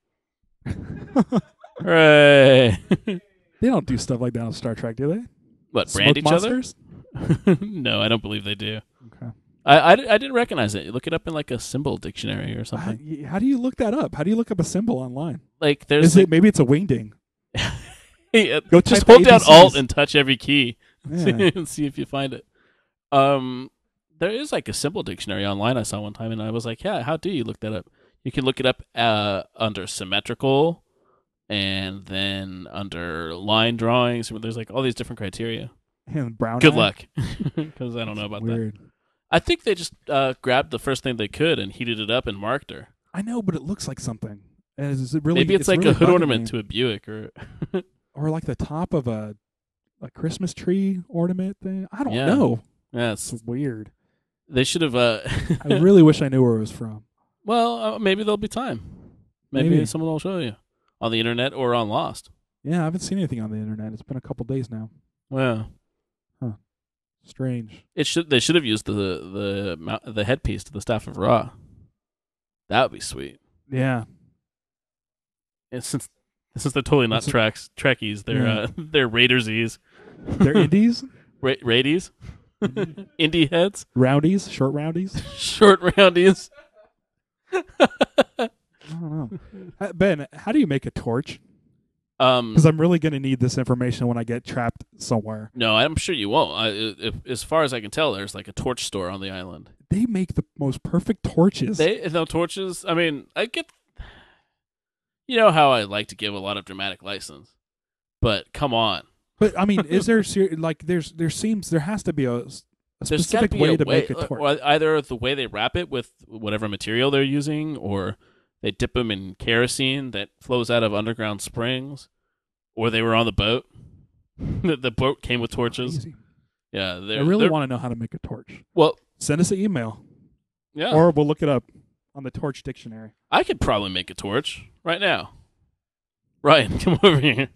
Hooray! they don't do stuff like that on Star Trek, do they? What, Smoke brand each monsters? other? No, I don't believe they do. Okay. I didn't recognize it. Look it up in like a symbol dictionary or something. How do you look that up? How do you look up a symbol online? Like there's Maybe it's a wingding. Go type just the hold down ABCs. Alt and touch every key Yeah. and see if you find it. There is like a symbol dictionary online I saw one time, and I was like, yeah, how do you look that up? You can look it up under symmetrical, and then under line drawings. There's like all these different criteria. And brown Good eye? luck, because I don't know about that. Weird. I think they just grabbed the first thing they could and heated it up and marked her. I know, but it looks like something. And is it really? Maybe it's like really a hood bugging ornament me. to a Buick, or or like the top of a Christmas tree ornament thing. I don't Yeah. know. yeah, It's weird. they should have. I really wish I knew where it was from. Well, maybe there'll be time. Maybe Maybe. someone will show you on the internet or on Lost. Yeah, I haven't seen anything on the internet. It's been a couple days now. Well, Strange. they should have used the headpiece to the staff of Ra. That would be sweet. Yeah. And since they're totally not Trekkies, they're Yeah. they're Raidersies, They're indies? Raidies, indie heads, Roundies? Short roundies? short roundies. I don't know. Ben, how do you make a torch? Because I'm really going to need this information when I get trapped somewhere. No, I'm sure you won't. As far as I can tell, there's like a torch store on the island. They make the most perfect torches. No torches. I mean, I get. You know how I like to give a lot of dramatic license, but come on. But I mean, is there there has to be a There's got to specific be way a to way, make a torch. or either the way they wrap it with whatever material they're using, or they dip them in kerosene that flows out of underground springs, or they were on the boat. The boat came with torches. Crazy. Yeah, I really want to know how to make a torch. Well, Send us an email, yeah, or we'll look it up on the torch dictionary. I could probably make a torch right now. Ryan, come over here.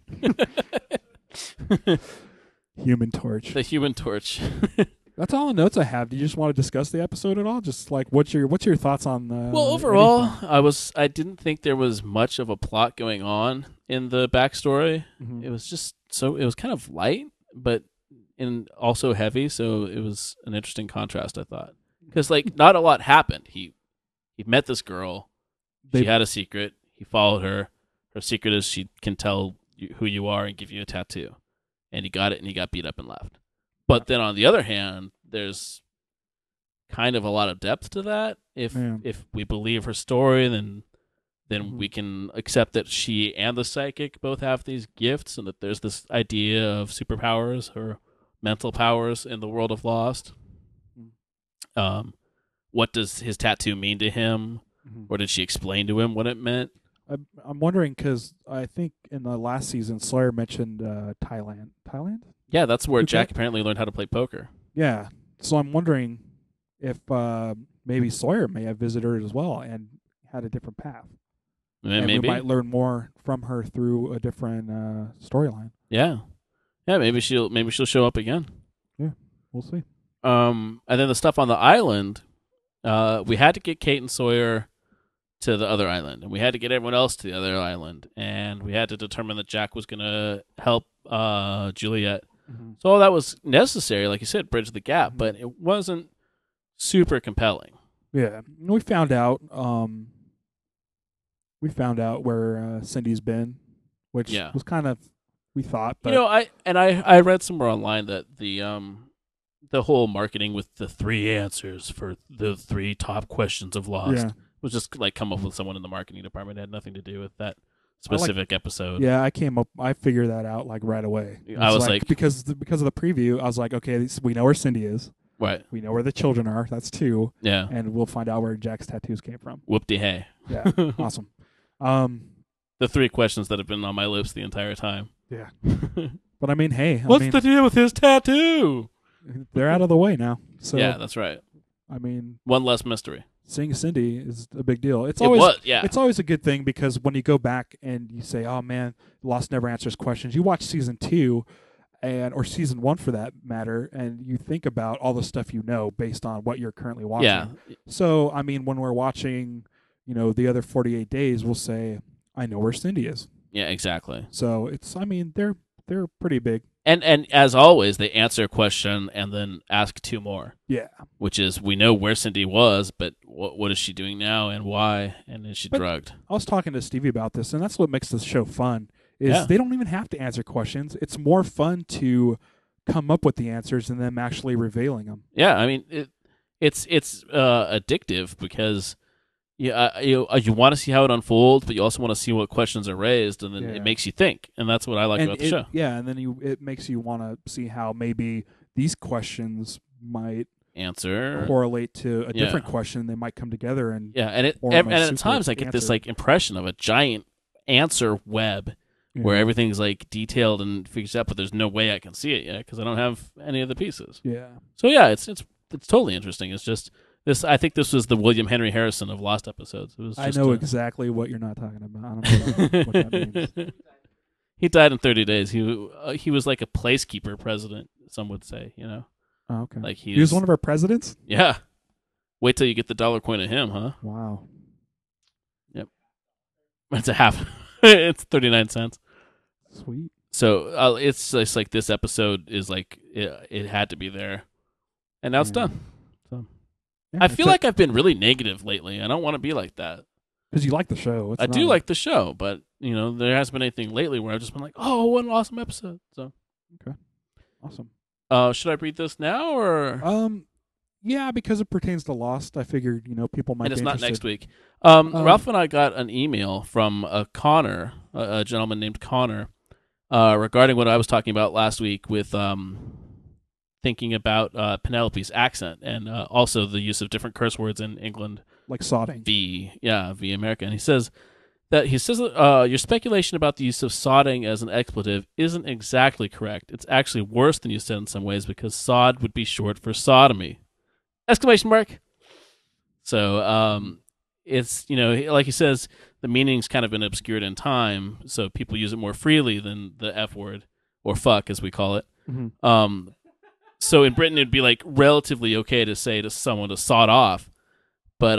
Human torch. The human torch. That's all the notes I have. Do you just want to discuss the episode at all? Just like what's your thoughts on? Well, overall, anything? I didn't think there was much of a plot going on in the backstory. Mhm. It was just it was kind of light, but also heavy. So it was an interesting contrast, I thought, because like not a lot happened. He met this girl. She had a secret. He followed her. Her secret is she can tell who you are and give you a tattoo. And he got it, and he got beat up and left. But then on the other hand, there's kind of a lot of depth to that. If we believe her story, then Mhm. we can accept that she and the psychic both have these gifts, and that there's this idea of superpowers or mental powers in the world of Lost. what does his tattoo mean to him, or did she explain to him what it meant? I'm wondering because I think in the last season Sawyer mentioned Thailand. Thailand? Yeah, that's where Phuket? Jack apparently learned how to play poker. Yeah. So I'm wondering if maybe Sawyer may have visited her as well and had a different path. And Maybe. we might learn more from her through a different storyline. Yeah. Maybe she'll show up again. We'll see. And then the stuff on the island, we had to get Kate and Sawyer to the other island, and we had to get everyone else to the other island, and we had to determine that Jack was going to help Juliet. So all that was necessary, like you said, bridge the gap, but it wasn't super compelling. Yeah, we found out. Where Cindy's been, which was kind of we thought. But I read somewhere online that the whole marketing with the 3 answers for the 3 top questions of Lost was just like come up with someone in the marketing department. It had nothing to do with that specific episode. Yeah, I figured that out like right away. I was like because of the preview, I was like, okay, we know where Cindy is. Right. We know where the children are. That's 2. Yeah. And we'll find out where Jack's tattoos came from. Whoop-de-hey. Yeah. Awesome. The 3 questions that have been on my lips the entire time. Yeah. But I mean, hey. What's the deal with his tattoo? They're out of the way now. So yeah, that's right. I mean, one less mystery. Seeing Cindy is a big deal. It's always a good thing because when you go back and you say, "Oh man, Lost never answers questions," you watch season 2 or season 1 for that matter, and you think about all the stuff you know based on what you're currently watching. Yeah. So I mean, when we're watching, the other 48 days, we'll say, "I know where Cindy is." Yeah, exactly. So they're pretty big. And as always, they answer a question and then ask 2 more. Yeah. Which is, we know where Cindy was, but what is she doing now and why? And is she drugged? I was talking to Stevie about this, and that's what makes this show fun, is they don't even have to answer questions. It's more fun to come up with the answers and them actually revealing them. Yeah, I mean, it's addictive because you want to see how it unfolds, but you also want to see what questions are raised, and then it makes you think, and that's what I like about the show. Yeah, and then it makes you want to see how maybe these questions might correlate to a different question. They might come together and and at times I get this like impression of a giant answer web where everything's like detailed and figured out, but there's no way I can see it yet because I don't have any of the pieces. Yeah. So yeah, it's totally interesting. It's just. I think this was the William Henry Harrison of Lost episodes. It was just I know exactly what you're not talking about. I don't know what that means. He died in 30 days. He was like a placekeeper president, some would say, Oh, okay. Like he was one of our presidents? Yeah. Wait till you get the dollar coin of him, huh? Wow. Yep. It's a half. It's 39 cents. Sweet. So it's just like this episode is like, it had to be there. And now it's done. I feel like I've been really negative lately. I don't want to be like that. Because you like the show. I do like the show, but there hasn't been anything lately where I've just been like, "Oh, what an awesome episode!" So, okay, awesome. Should I read this now or? Yeah, because it pertains to Lost. I figured people might. And it's be not interested. next week. Ralph and I got an email from Connor, a gentleman named Connor, regarding what I was talking about last week with thinking about Penelope's accent and also the use of different curse words in England, like sodding. V America. And he says your speculation about the use of sodding as an expletive isn't exactly correct. It's actually worse than you said in some ways because sod would be short for sodomy! Exclamation mark. So it's like he says, the meaning's kind of been obscured in time, so people use it more freely than the F word or fuck as we call it. Mm-hmm. So in Britain, it'd be like relatively okay to say to someone to sod off. But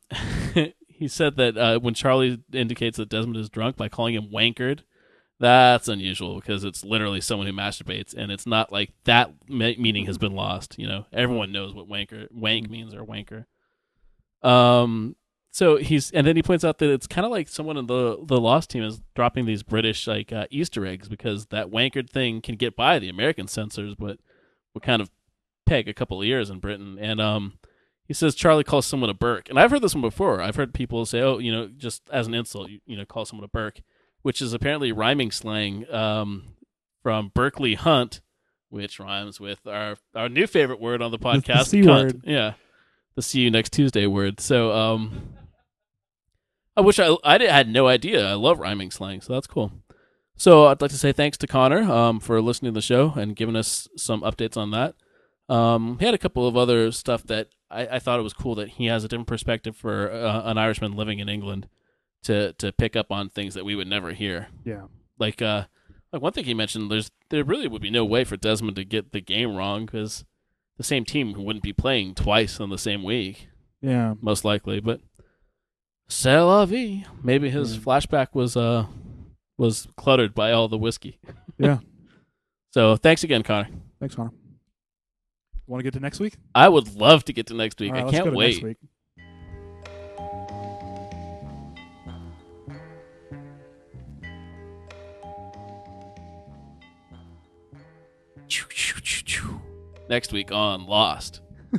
he said that when Charlie indicates that Desmond is drunk by calling him wankered, that's unusual because it's literally someone who masturbates, and it's not like that meaning has been lost. Everyone knows what wank means or wanker. So then he points out that it's kind of like someone in the Lost team is dropping these British like Easter eggs because that wankered thing can get by the American censors, but will kind of peg a couple of years in Britain. And he says Charlie calls someone a Burke. And I've heard this one before. I've heard people say, oh, just as an insult, call someone a Burke, which is apparently rhyming slang from Berkeley Hunt, which rhymes with our new favorite word on the podcast, the C word. Yeah. the see you next Tuesday word. So I wish I had no idea. I love rhyming slang, so that's cool. So I'd like to say thanks to Connor for listening to the show and giving us some updates on that. He had a couple of other stuff that I thought it was cool that he has a different perspective for an Irishman living in England to pick up on things that we would never hear. Yeah. Like one thing he mentioned, there really would be no way for Desmond to get the game wrong because the same team wouldn't be playing twice in the same week. Yeah. Most likely, but c'est la vie. Maybe his flashback was cluttered by all the whiskey. Yeah. So thanks again, Connor. Thanks, Connor. Want to get to next week? I would love to get to next week. All right, I let's can't go to wait. Next week. Next week on Lost.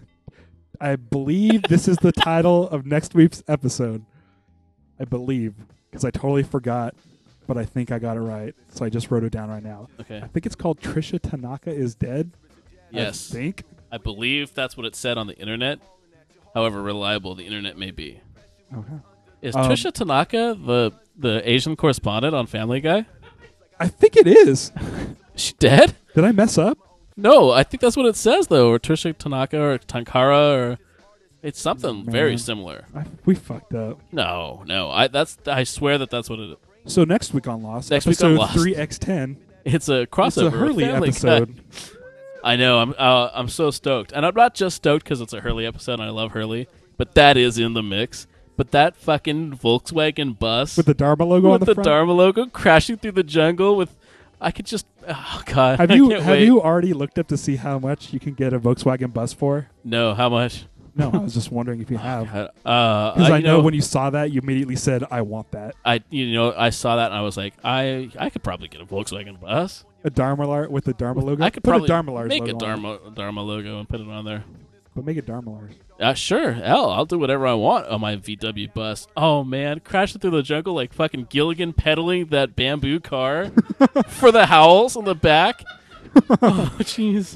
I believe this is the title of next week's episode. I believe, because I totally forgot, but I think I got it right, so I just wrote it down right now. Okay. I think it's called Trisha Tanaka is Dead. Yes. I think. I believe that's what it said on the internet. However reliable the internet may be. Okay. Is Trisha Tanaka the Asian correspondent on Family Guy? I think it is. Is she dead? Did I mess up? No, I think that's what it says though, or Trisha Tanaka or Tankara or it's something very similar. We fucked up. No. I swear that's what it is. So next week on Lost, Next week on episode Lost. 3x10. It's a crossover. It's a with Hurley Family episode. Guy. I know. I'm so stoked, and I'm not just stoked because it's a Hurley episode. and I love Hurley, but that is in the mix. But that fucking Volkswagen bus With the Dharma logo on with the the front. Dharma logo crashing through the jungle with, I could just, oh god, Have I you can't wait. you already looked up to see how much you can get a Volkswagen bus for? No, how much? No, I was just wondering if you have. Because Because I know when you saw that, you immediately said, "I want that." I saw that and I was like, I could probably get a Volkswagen bus. A Dharma Lars with the Dharma logo. I could put probably a Dharma Lars make logo a on Dharma logo and put it on there. it. But make it Dharma Lars. Sure. Hell, I'll do whatever I want on my VW bus. Oh, man. Crashing through the jungle like fucking Gilligan pedaling that bamboo car for the howls on the back. Oh, jeez.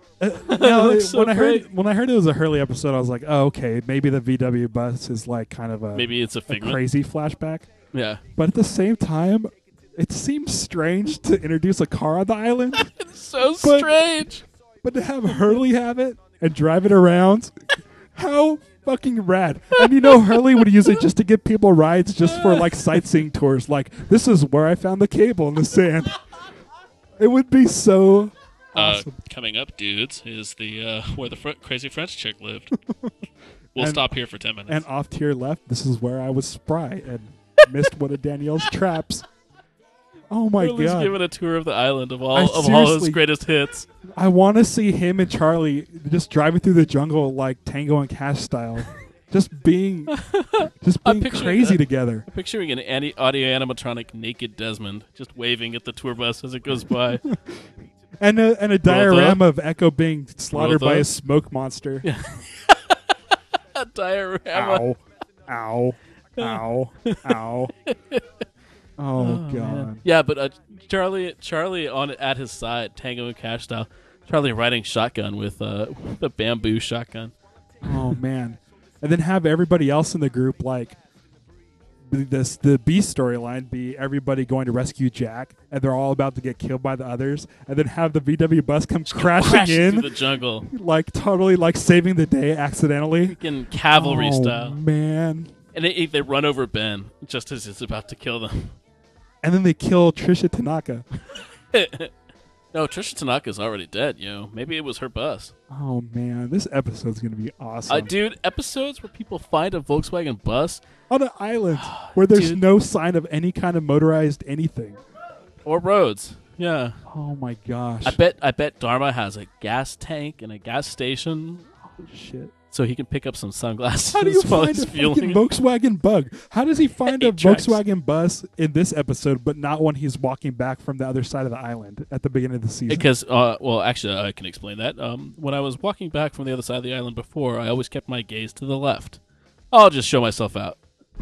No, looks so great. when I heard it was a Hurley episode, I was like, "Oh, okay, maybe the VW bus is like kind of a Maybe it's a figment. crazy flashback." Yeah. But at the same time, it seems strange to introduce a car on the island, It's so But- strange. but to have Hurley have it and drive it around, how fucking rad! And Hurley would use it just to give people rides, just for like sightseeing tours. Like, this is where I found the cable in the sand. It would be so awesome. Coming up, dudes, is the where the crazy French chick lived. We'll And- stop here for 10 minutes. And off to your left, this is where I was spry and missed one of Danielle's traps. Oh my Hurley's god! giving a tour of the island of I all his seriously- greatest hits. I want to see him and Charlie just driving through the jungle like Tango and Cash style, just being picturing crazy that. together. Picturing an audio animatronic naked Desmond just waving at the tour bus as it goes by. And a diorama of Echo being slaughtered by Brother. a smoke monster. A diorama. Ow. Ow. Ow. Ow. Oh, God. Man. Yeah, but Charlie on at his side, Tango and Cash style. Charlie riding shotgun with a bamboo shotgun. Oh, man. And then have everybody else in the group, like, the B storyline be everybody going to rescue Jack, and they're all about to get killed by the others, and then have the VW bus come crashing through in, the jungle, like totally like saving the day accidentally. freaking cavalry Oh, style. man. And they run over Ben just as it's about to kill them. And then they kill Trisha Tanaka. No, Trisha Tanaka's already dead, Maybe it was her bus. Oh, man. This episode's going to be awesome. Dude, episodes where people find a Volkswagen bus On an island where there's Dude. no sign of any kind of motorized anything. or roads. Yeah. Oh, my gosh. I bet Dharma has a gas tank and a gas station Shit. so he can pick up some sunglasses How do you while find he's a fucking fueling. Volkswagen Bug? How does he find a Eight tracks. Volkswagen bus in this episode, but not when he's walking back from the other side of the island at the beginning of the season? Because, actually, I can explain that. When I was walking back from the other side of the island before, I always kept my gaze to the left. I'll just show myself out.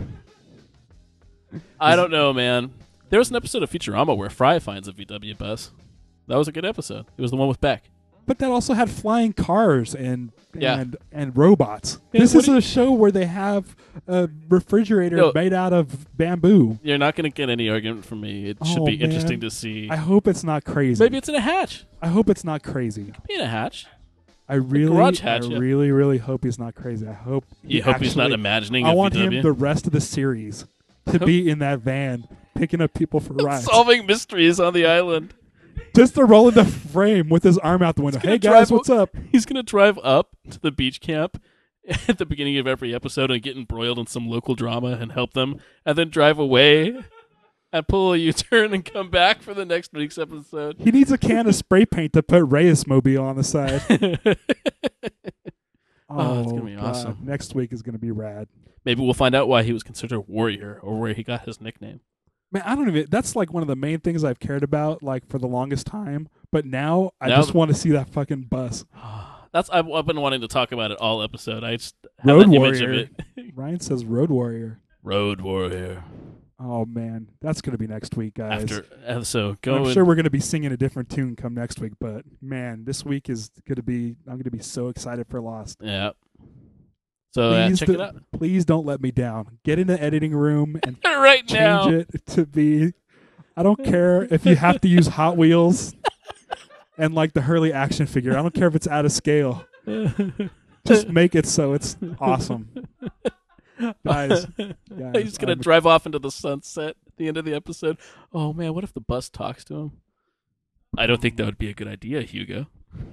I don't know, man. There was an episode of Futurama where Fry finds a VW bus. That was a good episode. It was the one with Beck. But that also had flying cars and Yeah. robots. Yeah, This what is do you- a show where they have a refrigerator No. made out of bamboo. You're not going to get any argument from me. It should Oh, be man. interesting to see. I hope it's not crazy. Maybe it's in a hatch. I hope it's not crazy. Be in a hatch. I really, garage hatch, yeah. really hope he's not crazy. I hope You hope he's not actually- imagining I a want VW. him the rest of the series to be in that van picking up people for rides. Solving mysteries on the island. Just to roll in the frame with his arm out the window. gonna Hey guys, drive- what's up? He's going to drive up to the beach camp at the beginning of every episode and get embroiled in some local drama and help them, and then drive away and pull a U-turn and come back for the next week's episode. He needs a can of spray paint to put Reyes Mobile on the side. Oh, it's gonna be God. awesome. Next week is gonna be rad. Maybe we'll find out why he was considered a warrior or where he got his nickname. Man, I don't even. That's like one of the main things I've cared about, like for the longest time. But now I Now just the- want to see that fucking bus. I've been wanting to talk about it all episode. I just have Road an image of Warrior. it. Ryan says Road Warrior. Road warrior. Oh man, that's gonna be next week, guys. So I'm go. sure we're gonna be singing a different tune come next week. But man, this week is gonna be. I'm gonna be so excited for Lost. Yeah. So check it out Please don't let me down. Get in the editing room and right now. change it to be. I don't care if you have to use Hot Wheels and like the Hurley action figure. I don't care if it's out of scale. Just make it so it's awesome. Guys, He's gonna drive off into the sunset at the end of the episode. Oh man, what if the bus talks to him? I don't think that would be a good idea, Hugo.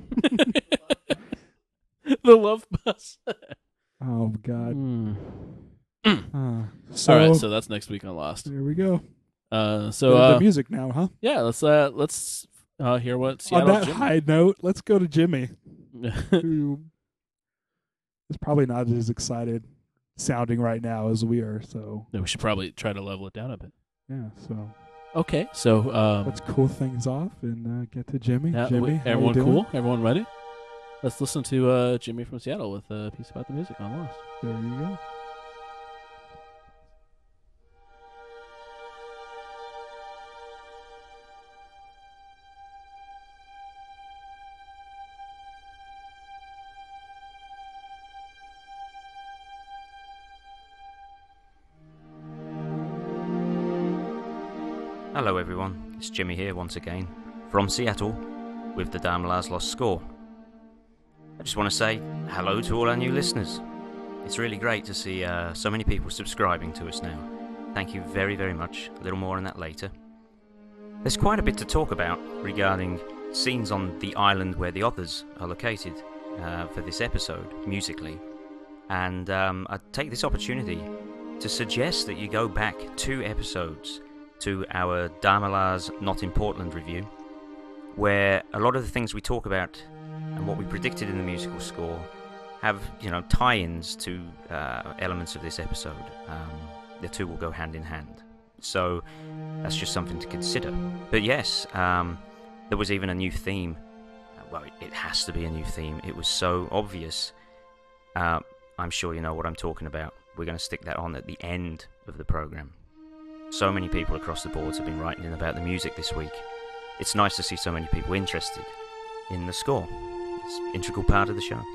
The love bus. Oh God. Hmm. So, All right, so that's next week on Lost. there we go. So the music now, huh? yeah, let's hear what On Seattle that Jim. high note, let's go to Jimmy, who is probably not as excited sounding right now as we are. So No, we should probably try to level it down a bit. yeah, so Okay, so let's cool things off and get to Jimmy. yeah, Jimmy, how you everyone doing? cool? Everyone ready? Let's listen to Jimmy from Seattle with a piece about the music on Lost. There you go. Hello everyone, it's Jimmy here once again, from Seattle, with the Darmalars Lost Score. I just want to say hello to all our new listeners. It's really great to see so many people subscribing to us now. Thank you very, very much. A little more on that later. There's quite a bit to talk about regarding scenes on the island where the others are located for this episode, musically. And I take this opportunity to suggest that you go back 2 episodes to our Darmalars Not in Portland review, where a lot of the things we talk about and what we predicted in the musical score have, tie-ins to elements of this episode. The two will go hand in hand. So that's just something to consider. But yes, there was even a new theme. Well, it has to be a new theme. It was so obvious. I'm sure you know what I'm talking about. We're going to stick that on at the end of the program. So many people across the boards have been writing in about the music this week. It's nice to see so many people interested in the score. It's an integral part of the show.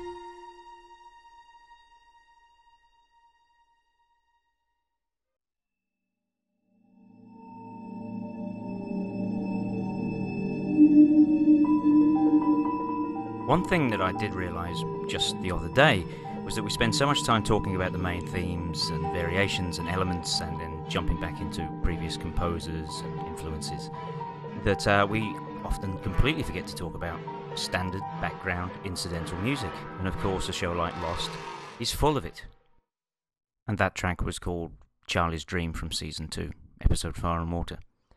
One thing that I did realise just the other day was that we spend so much time talking about the main themes and variations and elements and then jumping back into previous composers and influences that we often completely forget to talk about standard background incidental music. And of course a show like Lost is full of it. And that track was called Charlie's Dream from Season 2, Episode Fire and Water.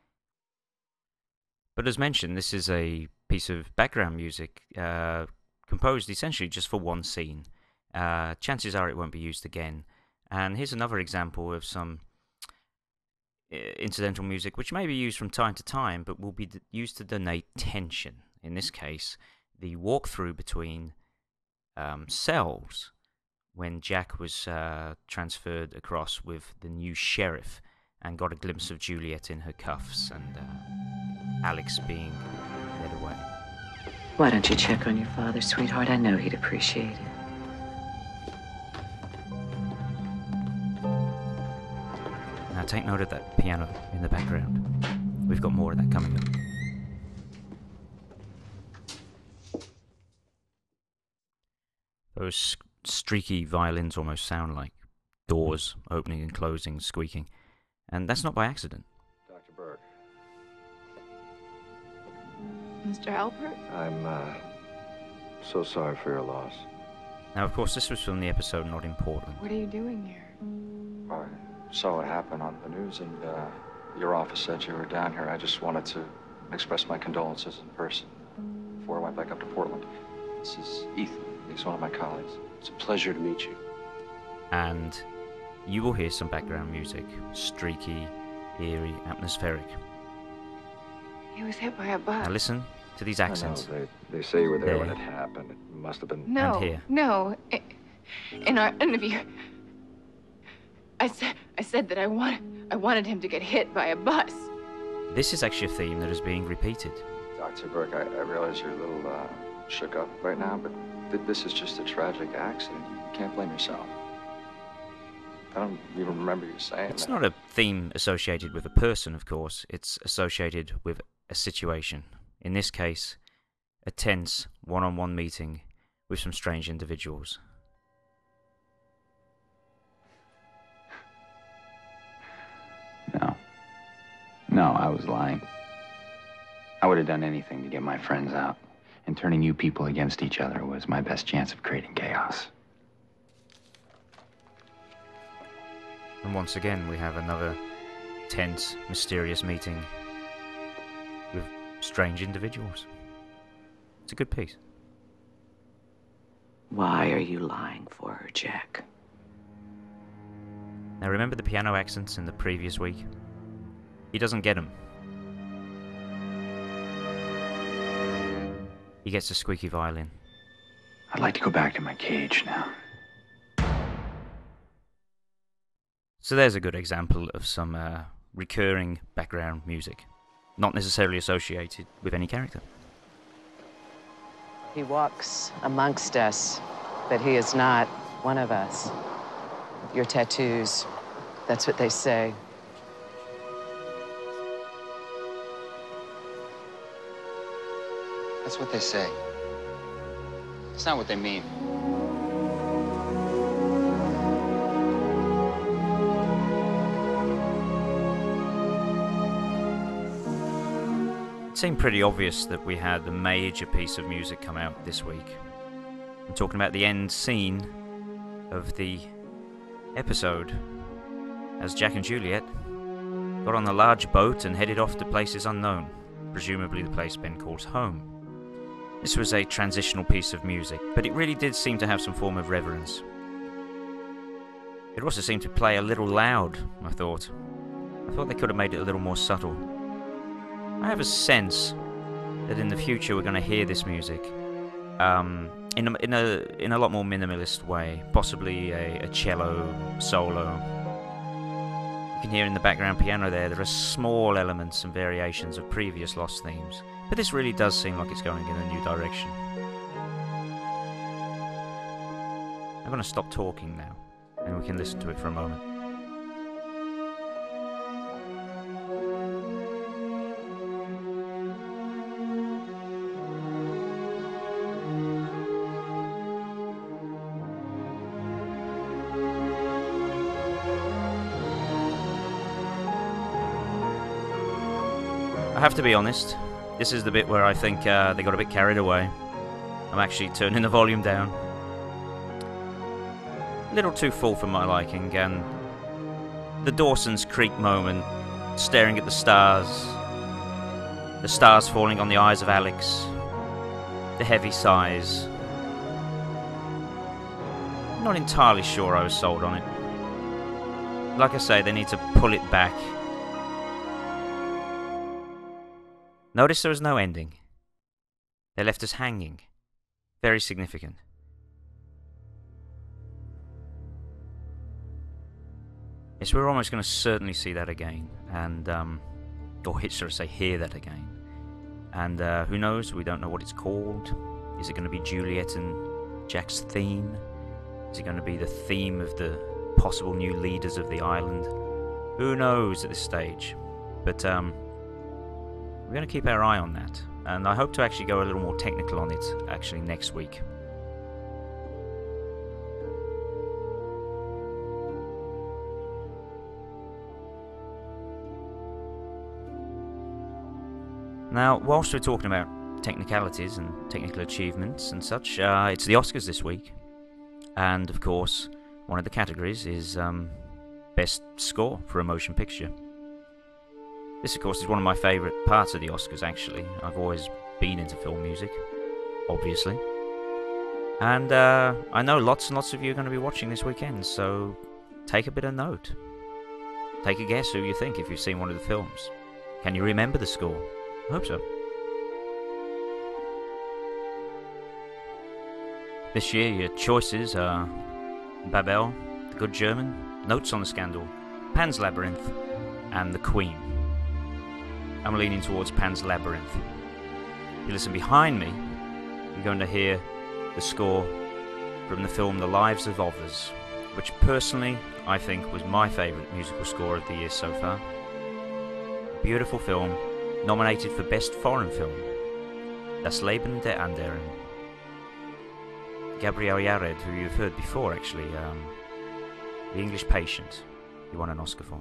But as mentioned, this is a piece of background music composed essentially just for one scene. Chances are it won't be used again. And here's another example of some incidental music which may be used from time to time but will be used to donate tension. In this case, the walkthrough between cells when Jack was transferred across with the new sheriff and got a glimpse of Juliet in her cuffs and Alex being led away. Why don't you check on your father, sweetheart? I know he'd appreciate it. Now take note of that piano in the background. We've got more of that coming up. Those streaky violins almost sound like doors opening and closing, squeaking. And that's not by accident. Dr. Burke. Mr. Alpert? I'm, so sorry for your loss. Now, of course, this was from the episode Not in Portland. What are you doing here? I saw what happened on the news, and, your office said you were down here. I just wanted to express my condolences in person before I went back up to Portland. This is Ethan. He's one of my colleagues. It's a pleasure to meet you. And you will hear some background music. Streaky, eerie, atmospheric. He was hit by a bus. Now listen to these accents. I know. They say you were there when it happened. It must have been... No, And here. no. In our interview, I said that I wanted him to get hit by a bus. This is actually a theme that is being repeated. Dr. Burke, I realize you're a little, shook up right now, but this is just a tragic accident. You can't blame yourself. I don't even remember you saying It's that. not a theme associated with a person, of course. It's associated with a situation. In this case, a tense one-on-one meeting with some strange individuals. No, I was lying. I would have done anything to get my friends out. And turning you people against each other was my best chance of creating chaos. And once again, we have another tense, mysterious meeting with strange individuals. It's a good piece. Why are you lying for her, Jack? Now remember the piano accents in the previous week? He doesn't get them. He gets a squeaky violin. I'd like to go back to my cage now. So there's a good example of some recurring background music, not necessarily associated with any character. He walks amongst us, but he is not one of us. Your tattoos, that's what they say. That's what they say. It's not what they mean. It seemed pretty obvious that we had a major piece of music come out this week. I'm talking about the end scene of the episode as Jack and Juliet got on a large boat and headed off to places unknown, presumably the place Ben calls home. This was a transitional piece of music, but it really did seem to have some form of reverence. It also seemed to play a little loud, I thought. I thought they could have made it a little more subtle. I have a sense that in the future we're going to hear this music in a lot more minimalist way, possibly a cello solo. You can hear in the background piano there are small elements and variations of previous Lost themes, but this really does seem like it's going in a new direction. I'm going to stop talking now, and we can listen to it for a moment. I have to be honest, this is the bit where I think they got a bit carried away. I'm actually turning the volume down. A little too full for my liking, and the Dawson's Creek moment, staring at the stars falling on the eyes of Alex, the heavy sighs. I'm not entirely sure I was sold on it. Like I say, they need to pull it back. Notice there was no ending. They left us hanging. Very significant. Yes, we're almost going to certainly see that again, and or should I say, hear that again. And who knows? We don't know what it's called. Is it going to be Juliet and Jack's theme? Is it going to be the theme of the possible new leaders of the island? Who knows at this stage? But we're going to keep our eye on that. And I hope to actually go a little more technical on it actually next week. Now, whilst we're talking about technicalities and technical achievements and such, it's the Oscars this week. And, of course, one of the categories is Best Score for a Motion Picture. This, of course, is one of my favourite parts of the Oscars, actually. I've always been into film music, obviously. And I know lots and lots of you are going to be watching this weekend, so take a bit of note. Take a guess who you think if you've seen one of the films. Can you remember the score? I hope so. This year your choices are Babel, The Good German, Notes on the Scandal, Pan's Labyrinth, and The Queen. I'm leaning towards Pan's Labyrinth. If you listen behind me, you're going to hear the score from the film The Lives of Others, which personally I think was my favourite musical score of the year so far. A beautiful film, nominated for Best Foreign Film, Das Leben der Anderen. Gabriel Yared, who you've heard before actually, The English Patient, he won an Oscar for.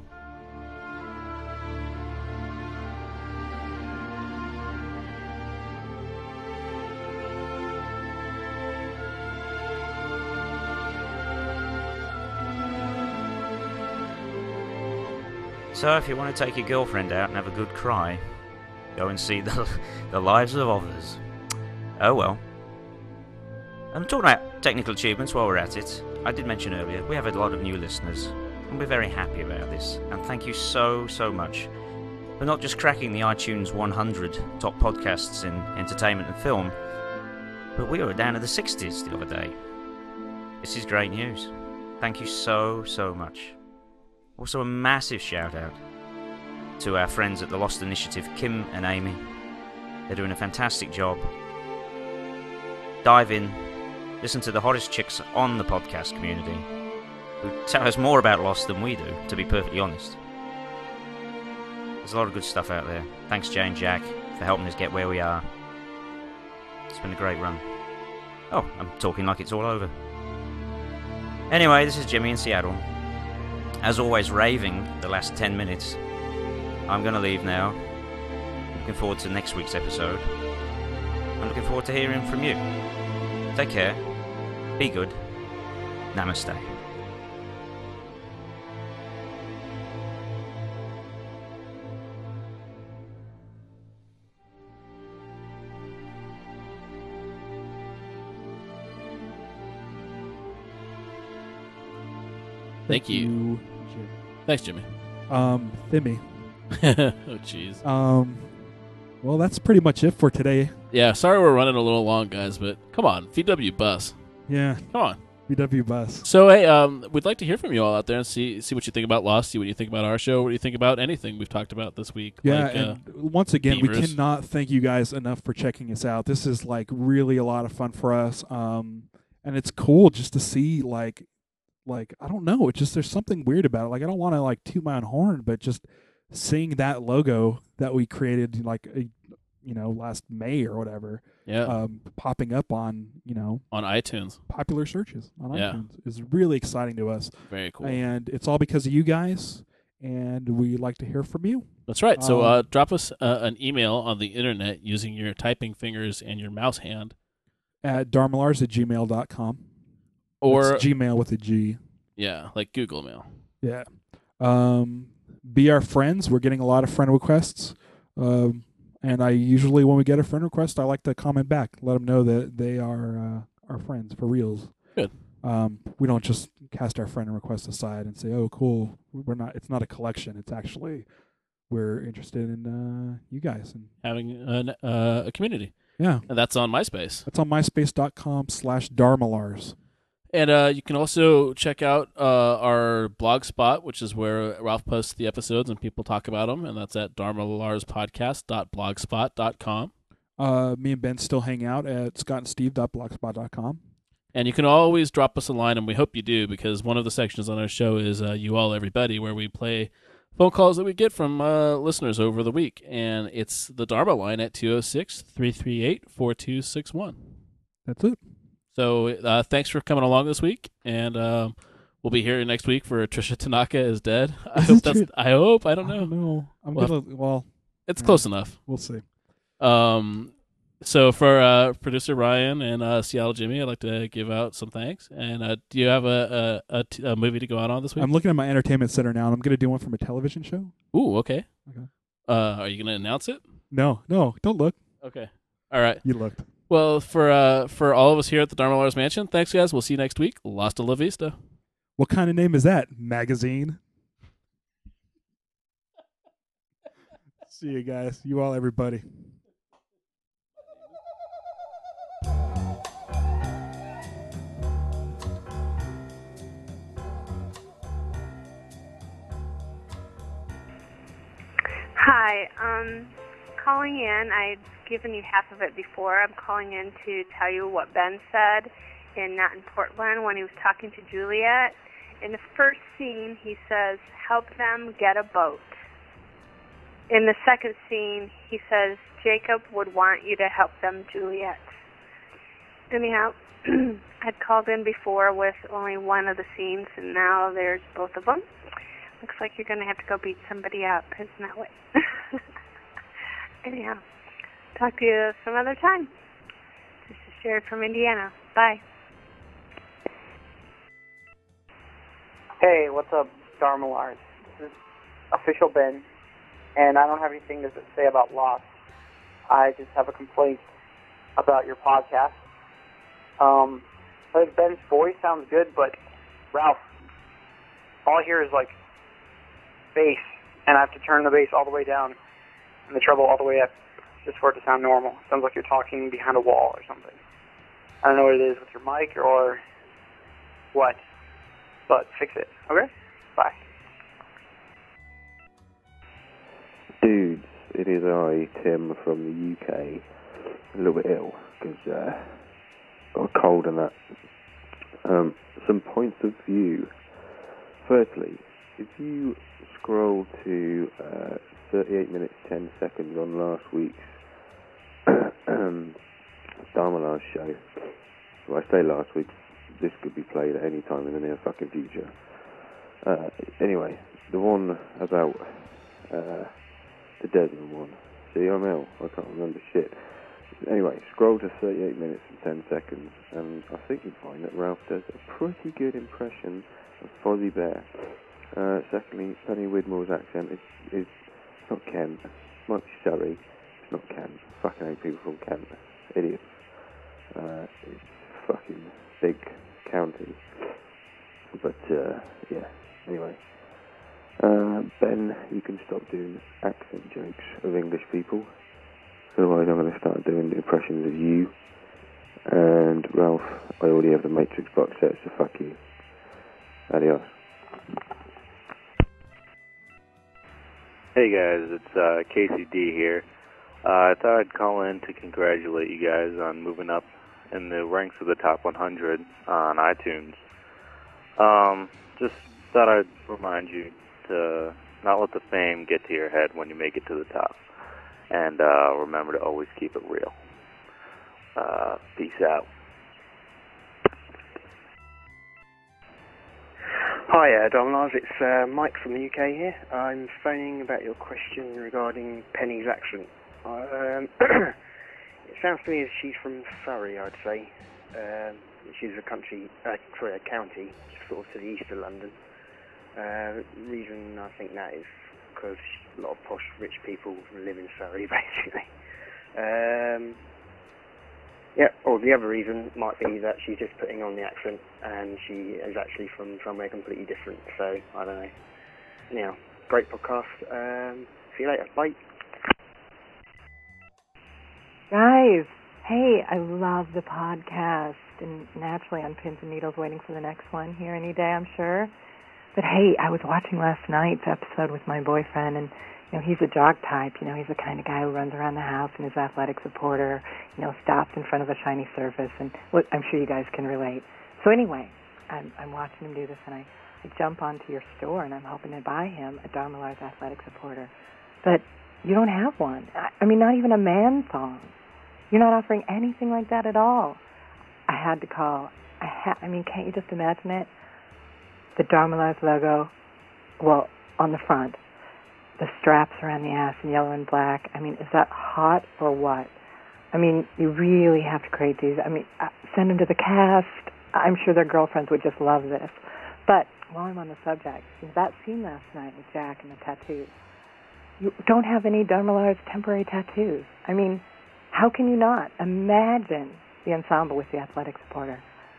So if you want to take your girlfriend out and have a good cry, go and see the Lives of Others. Oh well. I'm talking about technical achievements while we're at it. I did mention earlier, we have a lot of new listeners, and we're very happy about this. And thank you so much for not just cracking the iTunes 100 top podcasts in entertainment and film, but we were down in the 60s the other day. This is great news. Thank you so much. Also a massive shout out to our friends at the Lost Initiative, Kim and Amy. They're doing a fantastic job. Dive in, listen to the hottest chicks on the podcast community, who tell us more about Lost than we do, to be perfectly honest. There's a lot of good stuff out there. Thanks Jay and Jack for helping us get where we are. It's been a great run. Oh, I'm talking like it's all over. Anyway, this is Jimmy in Seattle. As always, raving the last 10 minutes. I'm going to leave now. Looking forward to next week's episode. I'm looking forward to hearing from you. Take care. Be good. Namaste. Thank you. Jim. Thanks, Jimmy. Thimmy. Oh, jeez. Well, that's pretty much it for today. Yeah, sorry we're running a little long, guys, but come on, VW Bus. Yeah. Come on. VW Bus. So, hey, we'd like to hear from you all out there and see what you think about Lost, see what you think about our show, what you think about anything we've talked about this week. Yeah, like, and once again, we Beavers. cannot thank you guys enough for checking us out. This is, like, really a lot of fun for us. And it's cool just to see, like, I don't know, it's just there's something weird about it. Like, I don't want to, like, toot my own horn, but just seeing that logo that we created, like, last May or whatever, Yeah. popping up on, On iTunes. popular searches on Yeah. iTunes is really exciting to us. Very cool. And it's all because of you guys, and we like to hear from you. That's right. So drop us an email on the internet using your typing fingers and your mouse hand. At darmalars@gmail.com. Or, It's Gmail with a G. yeah, like Google Mail. Yeah. Be our friends. We're getting a lot of friend requests. And I usually, when we get a friend request, I like to comment back, let them know that they are our friends for reals. Good. We don't just cast our friend request aside and say, "Oh, cool." We're not. It's not a collection. It's actually we're interested in you guys. And Having a community. yeah, And that's on MySpace. that's on myspace.com/darmalars. And you can also check out our blog spot, which is where Ralph posts the episodes and people talk about them, and that's at darmalarspodcast.blogspot.com. Me and Ben still hang out at scottandsteve.blogspot.com. And you can always drop us a line, and we hope you do, because one of the sections on our show is You All Everybody, where we play phone calls that we get from listeners over the week. And it's the Dharma line at 206-338-4261. That's it. So thanks for coming along this week, and we'll be here next week for Trisha Tanaka is Dead. I hope. I don't know. It's close enough. We'll see. So for producer Ryan and Seattle Jimmy, I'd like to give out some thanks. And do you have a movie to go out on this week? I'm looking at my entertainment center now, and I'm going to do one from a television show. Ooh, okay. Okay. Are you going to announce it? No, don't look. Okay. All right. You looked. Well, for all of us here at the Dharma Lars Mansion, thanks, guys. We'll see you next week. Hasta la vista. What kind of name is that? Magazine? See you guys. You all, everybody. Hi, calling in. I'd given you half of it before. I'm calling in to tell you what Ben said in Not in Portland when he was talking to Juliet. In the first scene, he says, help them get a boat. In the second scene, he says, Jacob would want you to help them, Juliet. Anyhow, I'd called in before with only one of the scenes, and now there's both of them. Looks like you're going to have to go beat somebody up, isn't that way? Anyhow, talk to you some other time. This is Sherry from Indiana. Bye. Hey, what's up, Dharma Lars? This is Official Ben, and I don't have anything to say about Lost. I just have a complaint about your podcast. I think Ben's voice sounds good, but Ralph, all I hear is like bass, and I have to turn the bass all the way down and the treble all the way up just for it to sound normal. It sounds like you're talking behind a wall or something. I don't know what it is with your mic or what, but fix it, okay? Bye. Dudes, it is I, Tim, from the UK. A little bit ill because got a cold and that. Some points of view. Firstly, if you scroll to 38 minutes 10 seconds on last week's Dharma Lars show, well, I say last week, this could be played at any time in the near fucking future. Anyway, the one about the Desmond one. See, I'm ill. I can't remember shit. Anyway, scroll to 38 minutes and 10 seconds, and I think you'll find that Ralph does a pretty good impression of Fozzie Bear. Secondly, Penny Widmore's accent is not Kent. Might be Surrey. It's not Kent. Fucking hate people from Kent. Idiots. It's fucking big county. But, yeah. Anyway. Ben, you can stop doing accent jokes of English people. Otherwise I'm going to start doing impressions of you. And Ralph, I already have the Matrix box set, so fuck you. Adios. Hey guys, it's Casey D here. I thought I'd call in to congratulate you guys on moving up in the ranks of the top 100 on iTunes. Just thought I'd remind you to not let the fame get to your head when you make it to the top. And remember to always keep it real. Peace out. Hi, Dharma Lars. It's Mike from the UK here. I'm phoning about your question regarding Penny's accent. It sounds to me as she's from Surrey, I'd say. She's a county, just sort of to the east of London. Reason I think that is because a lot of posh, rich people live in Surrey, basically. Yeah, or the other reason might be that she's just putting on the accent and she is actually from somewhere completely different, so I don't know. Anyhow, great podcast. See you later. Bye. Guys, hey, I love the podcast, and naturally on pins and needles waiting for the next one here any day, I'm sure. But hey, I was watching last night's episode with my boyfriend, and he's a jock type. He's the kind of guy who runs around the house in his athletic supporter, stops in front of a shiny surface, and I'm sure you guys can relate. So anyway, I'm watching him do this, and I jump onto your store, and I'm hoping to buy him a Dharma Lars athletic supporter. But you don't have one. I mean, not even a man thong. You're not offering anything like that at all. I had to call. I mean, can't you just imagine it? The Dharma Lars logo, well, on the front. The straps around the ass in yellow and black. I mean, is that hot or what? I mean, you really have to create these. I mean, send them to the cast. I'm sure their girlfriends would just love this. But while I'm on the subject, that scene last night with Jack and the tattoos, you don't have any Dharma Lars temporary tattoos. I mean, how can you not? Imagine the ensemble with the athletic supporter.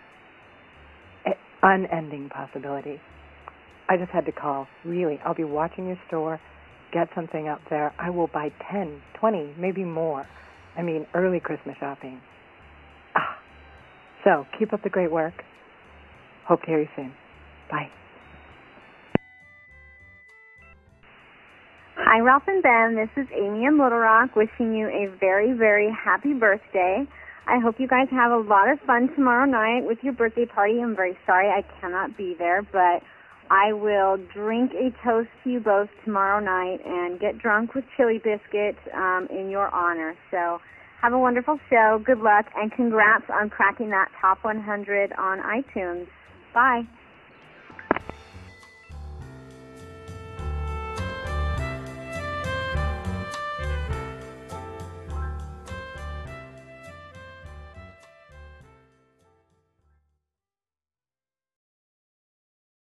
Unending possibilities. I just had to call. Really, I'll be watching your store. Get something up there. I will buy 10, 20, maybe more. I mean, early Christmas shopping. So, keep up the great work. Hope to hear you soon. Bye. Hi, Ralph and Ben. This is Amy in Little Rock wishing you a very, very happy birthday. I hope you guys have a lot of fun tomorrow night with your birthday party. I'm very sorry I cannot be there, but I will drink a toast to you both tomorrow night and get drunk with chili biscuits in your honor. So have a wonderful show. Good luck, and congrats on cracking that top 100 on iTunes. Bye.